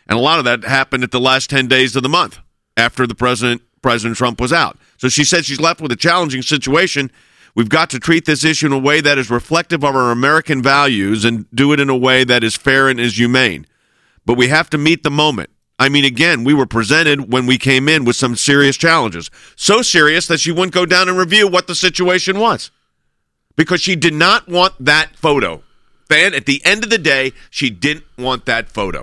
And a lot of that happened at the last ten days of the month after the president, President Trump was out. So she said she's left with a challenging situation. We've got to treat this issue in a way that is reflective of our American values and do it in a way that is fair and is humane. But we have to meet the moment. I mean, again, we were presented when we came in with some serious challenges. So serious that she wouldn't go down and review what the situation was because she did not want that photo. And at the end of the day, she didn't want that photo.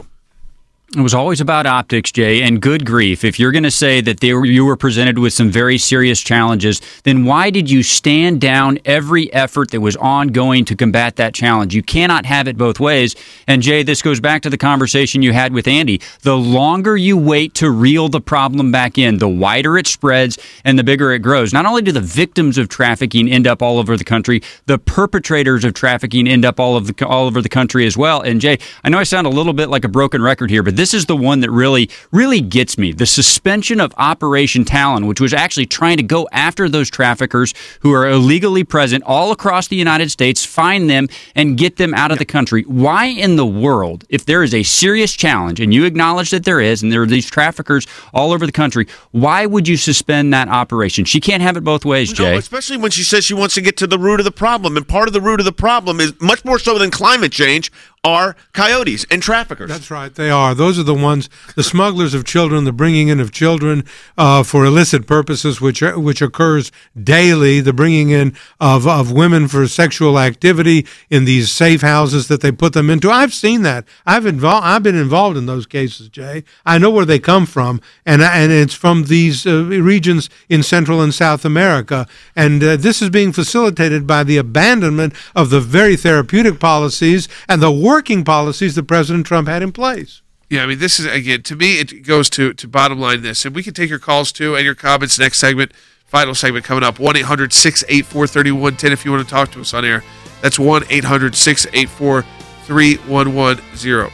It was always about optics, Jay, and good grief. If you're going to say that they were, you were presented with some very serious challenges, then why did you stand down every effort that was ongoing to combat that challenge? You cannot have it both ways. And, Jay, this goes back to the conversation you had with Andy. The longer you wait to reel the problem back in, the wider it spreads and the bigger it grows. Not only do the victims of trafficking end up all over the country, the perpetrators of trafficking end up all of the all over the country as well. And, Jay, I know I sound a little bit like a broken record here, but this is the one that really, really gets me. The suspension of Operation Talon, which was actually trying to go after those traffickers who are illegally present all across the United States, find them, and get them out of the country. Why in the world, if there is a serious challenge, and you acknowledge that there is, and there are these traffickers all over the country, why would you suspend that operation? She can't have it both ways, Jay. No, especially when she says she wants to get to the root of the problem. And part of the root of the problem is, much more so than climate change, are coyotes and traffickers. That's right, they are. Those are the ones, the smugglers of children, the bringing in of children uh, for illicit purposes, which are, which occurs daily, the bringing in of, of women for sexual activity in these safe houses that they put them into. I've seen that. I've involved. I've been involved in those cases, Jay. I know where they come from, and and it's from these uh, regions in Central and South America. And uh, this is being facilitated by the abandonment of the very therapeutic policies and the working policies that President Trump had in place. Yeah, I mean, this is, again, to me, it goes to, to bottom line this. And we can take your calls, too, and your comments next segment, final segment coming up, one eight hundred six eight four three one one zero if you want to talk to us on air. That's one eight hundred six eight four three one one zero.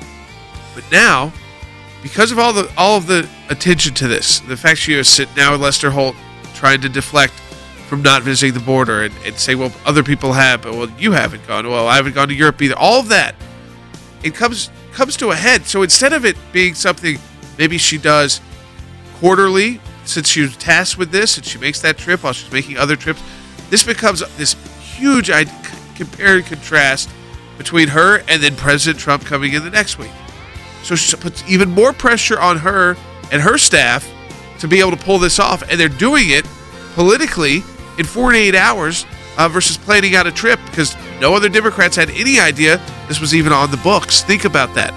But now, because of all the all of the attention to this, the fact she is sitting now with Lester Holt trying to deflect from not visiting the border and, and say, well, other people have, but well, you haven't gone. Well, I haven't gone to Europe either. All of that, it comes comes to a head. So instead of it being something maybe she does quarterly, since she was tasked with this and she makes that trip while she's making other trips, this becomes this huge compare and contrast between her and then President Trump coming in the next week. So she puts even more pressure on her and her staff to be able to pull this off, and they're doing it politically in forty-eight hours uh, versus planning out a trip, because no other Democrats had any idea this was even on the books. Think about that.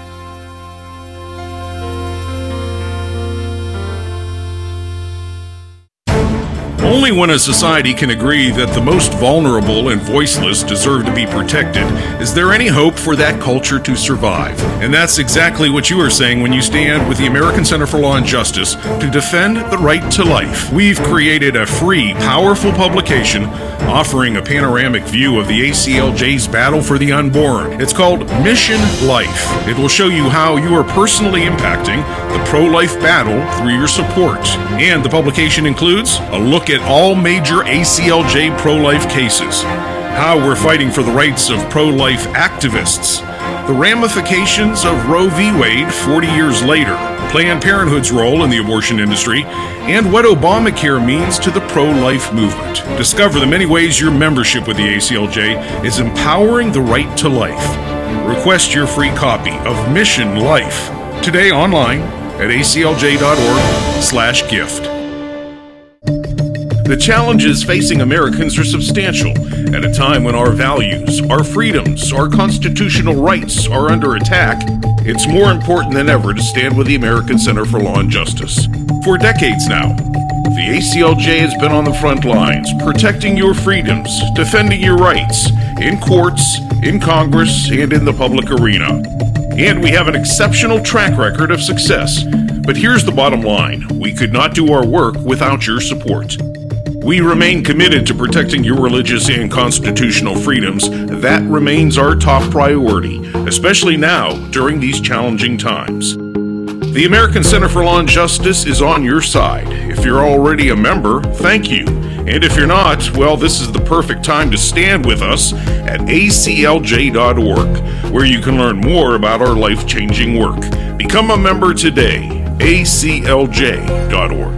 Only when a society can agree that the most vulnerable and voiceless deserve to be protected is there any hope for that culture to survive. And that's exactly what you are saying when you stand with the American Center for Law and Justice to defend the right to life. We've created a free, powerful publication offering a panoramic view of the A C L J's battle for the unborn. It's called Mission Life. It will show you how you are personally impacting the pro-life battle through your support. And the publication includes a look at all major A C L J pro-life cases, how we're fighting for the rights of pro-life activists, the ramifications of Roe v. Wade forty years later, Planned Parenthood's role in the abortion industry, and what Obamacare means to the pro-life movement. Discover the many ways your membership with the A C L J is empowering the right to life. Request your free copy of Mission Life today online at A C L J dot org slash gift. The challenges facing Americans are substantial at a time when our values, our freedoms, our constitutional rights are under attack. It's more important than ever to stand with the American Center for Law and Justice. For decades now, the A C L J has been on the front lines, protecting your freedoms, defending your rights, in courts, in Congress, and in the public arena. And we have an exceptional track record of success. But here's the bottom line. We could not do our work without your support. We remain committed to protecting your religious and constitutional freedoms. That remains our top priority, especially now during these challenging times. The American Center for Law and Justice is on your side. If you're already a member, thank you. And if you're not, well, this is the perfect time to stand with us at A C L J dot org, where you can learn more about our life-changing work. Become a member today, A C L J dot org.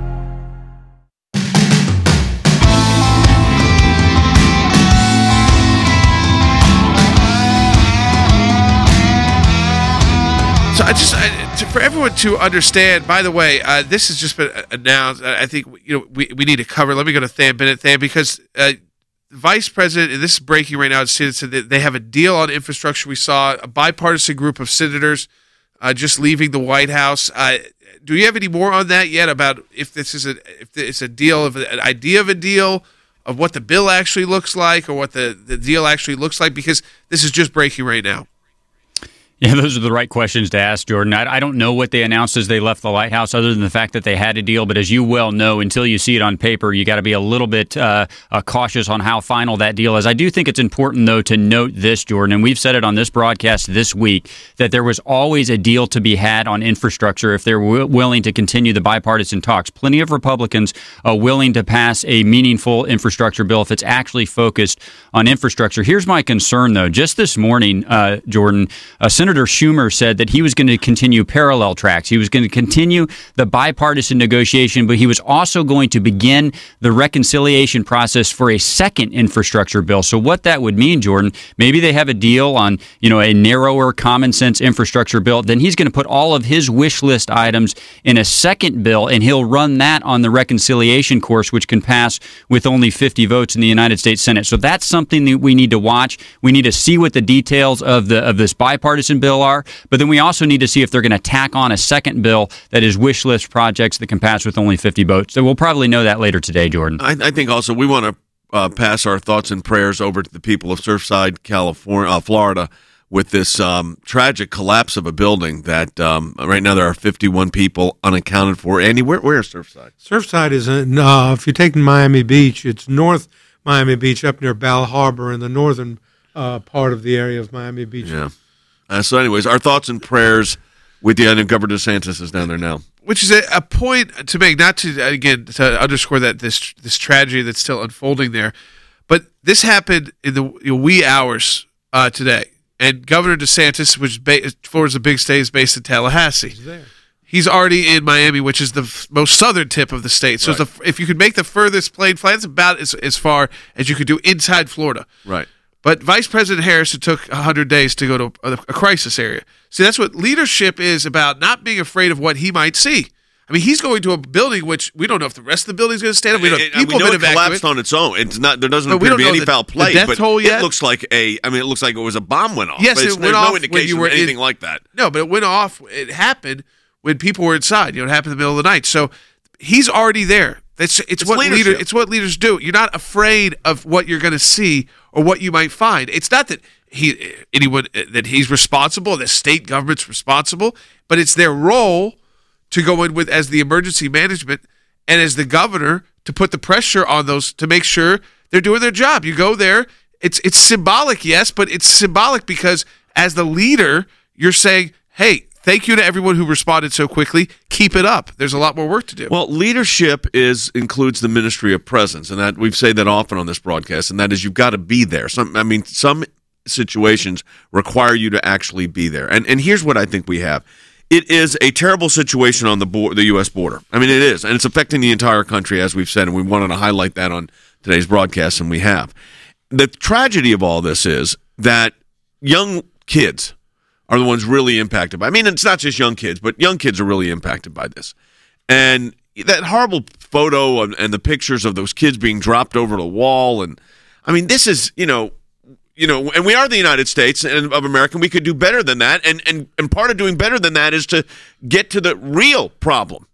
So I just I, to, for everyone to understand. By the way, uh, this has just been announced. I think you know we, we need to cover. Let me go to Than Bennett. Than, because uh, Vice President, and this is breaking right now. It's said that they have a deal on infrastructure. We saw a bipartisan group of senators uh, just leaving the White House. Uh, do you have any more on that yet about if this is a if it's a deal of an idea of a deal of what the bill actually looks like or what the, the deal actually looks like? Because this is just breaking right now. Yeah, those are the right questions to ask, Jordan. I, I don't know what they announced as they left the White House other than the fact that they had a deal. But as you well know, until you see it on paper, you got to be a little bit uh, uh, cautious on how final that deal is. I do think it's important, though, to note this, Jordan, and we've said it on this broadcast this week, that there was always a deal to be had on infrastructure if they're w- willing to continue the bipartisan talks. Plenty of Republicans are willing to pass a meaningful infrastructure bill if it's actually focused on infrastructure. Here's my concern, though. Just this morning, uh, Jordan, uh, Senator Schumer said that he was going to continue parallel tracks. He was going to continue the bipartisan negotiation, but he was also going to begin the reconciliation process for a second infrastructure bill. So what that would mean, Jordan, maybe they have a deal on, you know, a narrower common sense infrastructure bill. Then he's going to put all of his wish list items in a second bill, and he'll run that on the reconciliation course, which can pass with only fifty votes in the United States Senate. So that's something that we need to watch. We need to see what the details of the of this bipartisan bill are, but then we also need to see if they're going to tack on a second bill that is wish list projects that can pass with only fifty votes. So we'll probably know that later today, Jordan. I, I think also we want to uh, pass our thoughts and prayers over to the people of Surfside, California, uh, Florida, with this um, tragic collapse of a building that um, right now there are fifty-one people unaccounted for. Andy, where, where is Surfside? Surfside is, in, uh, if you're taking Miami Beach, it's North Miami Beach up near Bal Harbor in the northern uh, part of the area of Miami Beach. Yeah. Uh, so anyways, our thoughts and prayers with the end. Governor DeSantis is down there now. Which is a, a point to make, not to, again, to underscore that this this tragedy that's still unfolding there, but this happened in the you know, wee hours uh, today. And Governor DeSantis, which ba- Florida's a big state, is based in Tallahassee. He's there. He's already in Miami, which is the f- most southern tip of the state. So Right. it's the, if you could make the furthest plane flight, it's about as, as far as you could do inside Florida. Right. But Vice President Harris, it took one hundred days to go to a, a crisis area. See, that's what leadership is about, not being afraid of what he might see. I mean, he's going to a building which we don't know if the rest of the building is going to stand up. We, don't, It- people we know have it been collapsed evacuated. on its own. It's not. There doesn't But we appear to don't be know any the- foul the play. death but toll it yet? looks like a. I mean, it looks like it was a bomb went off. Yes, but it it's, went there's off no when indication you were of anything in- like that. No, but it went off. It happened when people were inside. You know, it happened in the middle of the night. So he's already there. That's it's, It's what leadership. leader. It's what leaders do. You're not afraid of what you're going to see or what you might find. It's not that he anyone that he's responsible. The state government's responsible, but it's their role to go in with as the emergency management and as the governor to put the pressure on those to make sure they're doing their job. You go there. It's it's symbolic, yes, but it's symbolic because as the leader, you're saying, hey, thank you to everyone who responded so quickly. Keep it up. There's a lot more work to do. Well, leadership is includes the ministry of presence, and that we've said that often on this broadcast, and that is you've got to be there. Some, I mean, some situations require you to actually be there. And and here's what I think we have. It is a terrible situation on the bo- the U S border. I mean, it is, and it's affecting the entire country, as we've said, and we wanted to highlight that on today's broadcast, and we have. The tragedy of all this is that young kids are the ones really impacted by. I mean, it's not just young kids, but young kids are really impacted by this. And that horrible photo and, and the pictures of those kids being dropped over the wall, and I mean, this is, you know, you know, and we are the United States and of America. We could do better than that, and and and part of doing better than that is to get to the real problem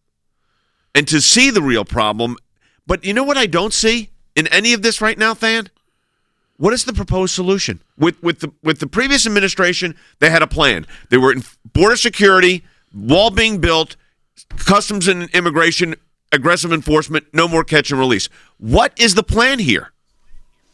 and to see the real problem. But you know what I don't see in any of this right now, Than? What is the proposed solution? With with the with the previous administration, they had a plan. They were in border security, wall being built, customs and immigration, aggressive enforcement, no more catch and release. What is the plan here?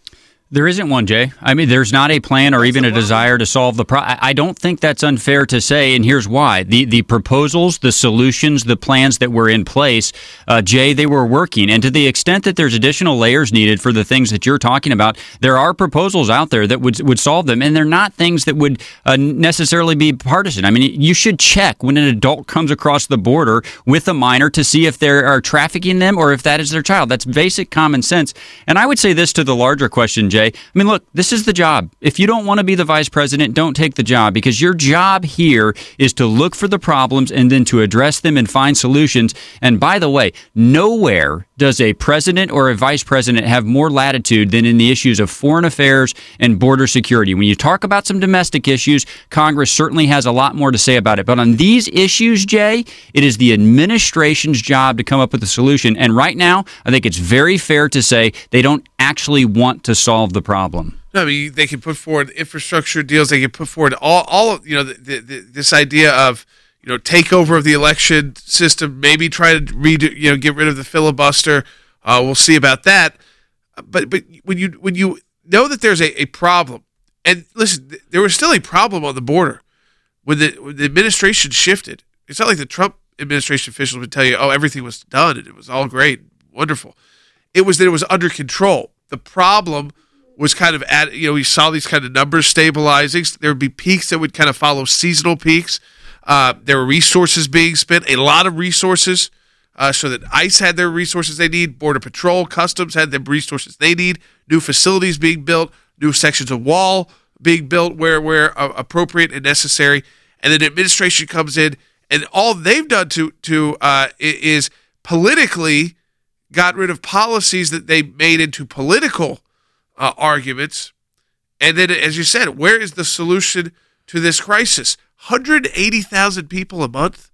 There isn't one, Jay. I mean, there's not a plan or even a desire to solve the problem. I don't think that's unfair to say, and here's why. The the proposals, the solutions, the plans that were in place, uh, Jay, they were working. And to the extent that there's additional layers needed for the things that you're talking about, there are proposals out there that would would solve them, and they're not things that would uh, necessarily be partisan. I mean, you should check when an adult comes across the border with a minor to see if they are trafficking them or if that is their child. That's basic common sense. And I would say this to the larger question, Jay. I mean, look, this is the job. If you don't want to be the vice president, don't take the job, because your job here is to look for the problems and then to address them and find solutions. And by the way, nowhere does a president or a vice president have more latitude than in the issues of foreign affairs and border security. When you talk about some domestic issues, Congress certainly has a lot more to say about it. But on these issues, Jay, it is the administration's job to come up with a solution. And right now, I think it's very fair to say they don't actually want to solve the problem. No, I mean, they can put forward infrastructure deals. They can put forward all, all of, you know, the, the, the, this idea of, you know, takeover of the election system, maybe try to redo, you know, get rid of the filibuster. Uh, we'll see about that. But but when you when you know that there's a, a problem, and listen, there was still a problem on the border when the, when the administration shifted. It's not like the Trump administration officials would tell you, oh, everything was done and it was all great, wonderful. It was that it was under control. The problem was kind of at, you know, we saw these kind of numbers stabilizing. There would be peaks that would kind of follow seasonal peaks. Uh, there were resources being spent, a lot of resources, uh, so that ICE had their resources they need, Border Patrol, Customs had the resources they need, new facilities being built, new sections of wall being built where where uh, appropriate and necessary. And then the administration comes in, and all they've done to to uh, is politically got rid of policies that they made into political uh, arguments. And then, as you said, where is the solution to this crisis? one hundred eighty thousand people a month?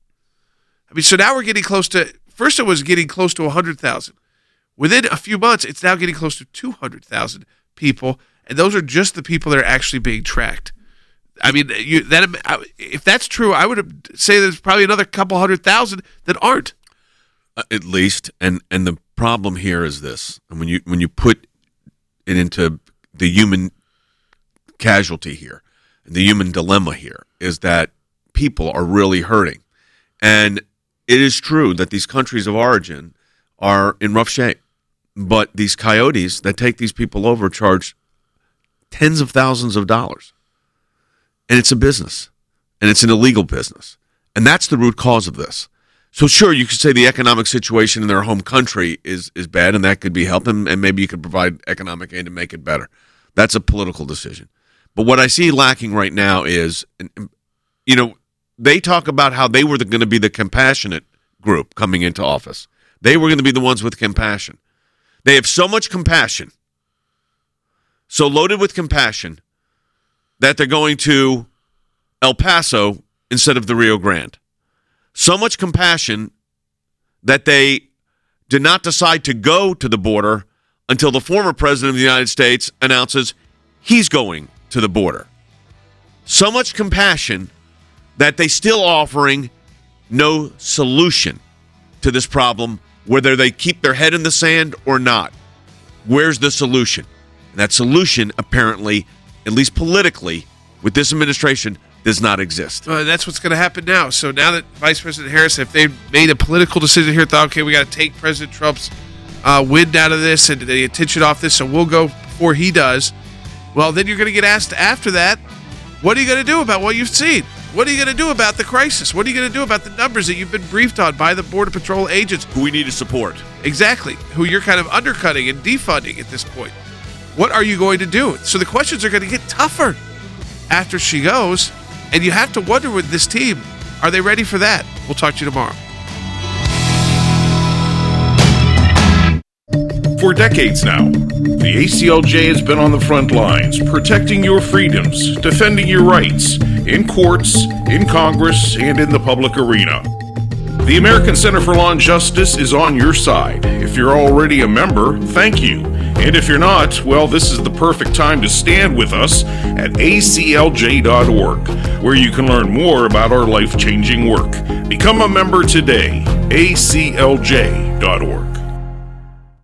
I mean, so now we're getting close to, first it was getting close to one hundred thousand. Within a few months, it's now getting close to two hundred thousand people, and those are just the people that are actually being tracked. I mean, you, that if that's true, I would say there's probably another couple hundred thousand that aren't. Uh, at least, and and the problem here is this: and when you when you put it into the human casualty here, the human dilemma here is that people are really hurting, and it is true that these countries of origin are in rough shape, but these coyotes that take these people over charge tens of thousands of dollars, and it's a business, and it's an illegal business, and that's the root cause of this. So sure, you could say the economic situation in their home country is, is bad, and that could be helped, and, and maybe you could provide economic aid to make it better. That's a political decision. But what I see lacking right now is, you know, they talk about how they were going to be the compassionate group coming into office. They were going to be the ones with compassion. They have so much compassion, so loaded with compassion, that they're going to El Paso instead of the Rio Grande. So much compassion that they did not decide to go to the border until the former president of the United States announces he's going to the border. So much compassion that they still offering no solution to this problem, whether they keep their head in the sand or not. Where's the solution? And that solution, apparently, at least politically, with this administration, does not exist. Uh, that's what's going to happen now. So now that Vice President Harris, if they made a political decision here, thought, okay, we got to take President Trump's uh, wind out of this and the attention off this, so we'll go before he does. Well, then you're going to get asked after that, what are you going to do about what you've seen? What are you going to do about the crisis? What are you going to do about the numbers that you've been briefed on by the Border Patrol agents? Who we need to support. Exactly. Who you're kind of undercutting and defunding at this point. What are you going to do? So the questions are going to get tougher after she goes. And you have to wonder with this team, are they ready for that? We'll talk to you tomorrow. For decades now, the A C L J has been on the front lines, protecting your freedoms, defending your rights, in courts, in Congress, and in the public arena. The American Center for Law and Justice is on your side. If you're already a member, thank you. And if you're not, well, this is the perfect time to stand with us at A C L J dot org, where you can learn more about our life-changing work. Become a member today, A C L J dot org.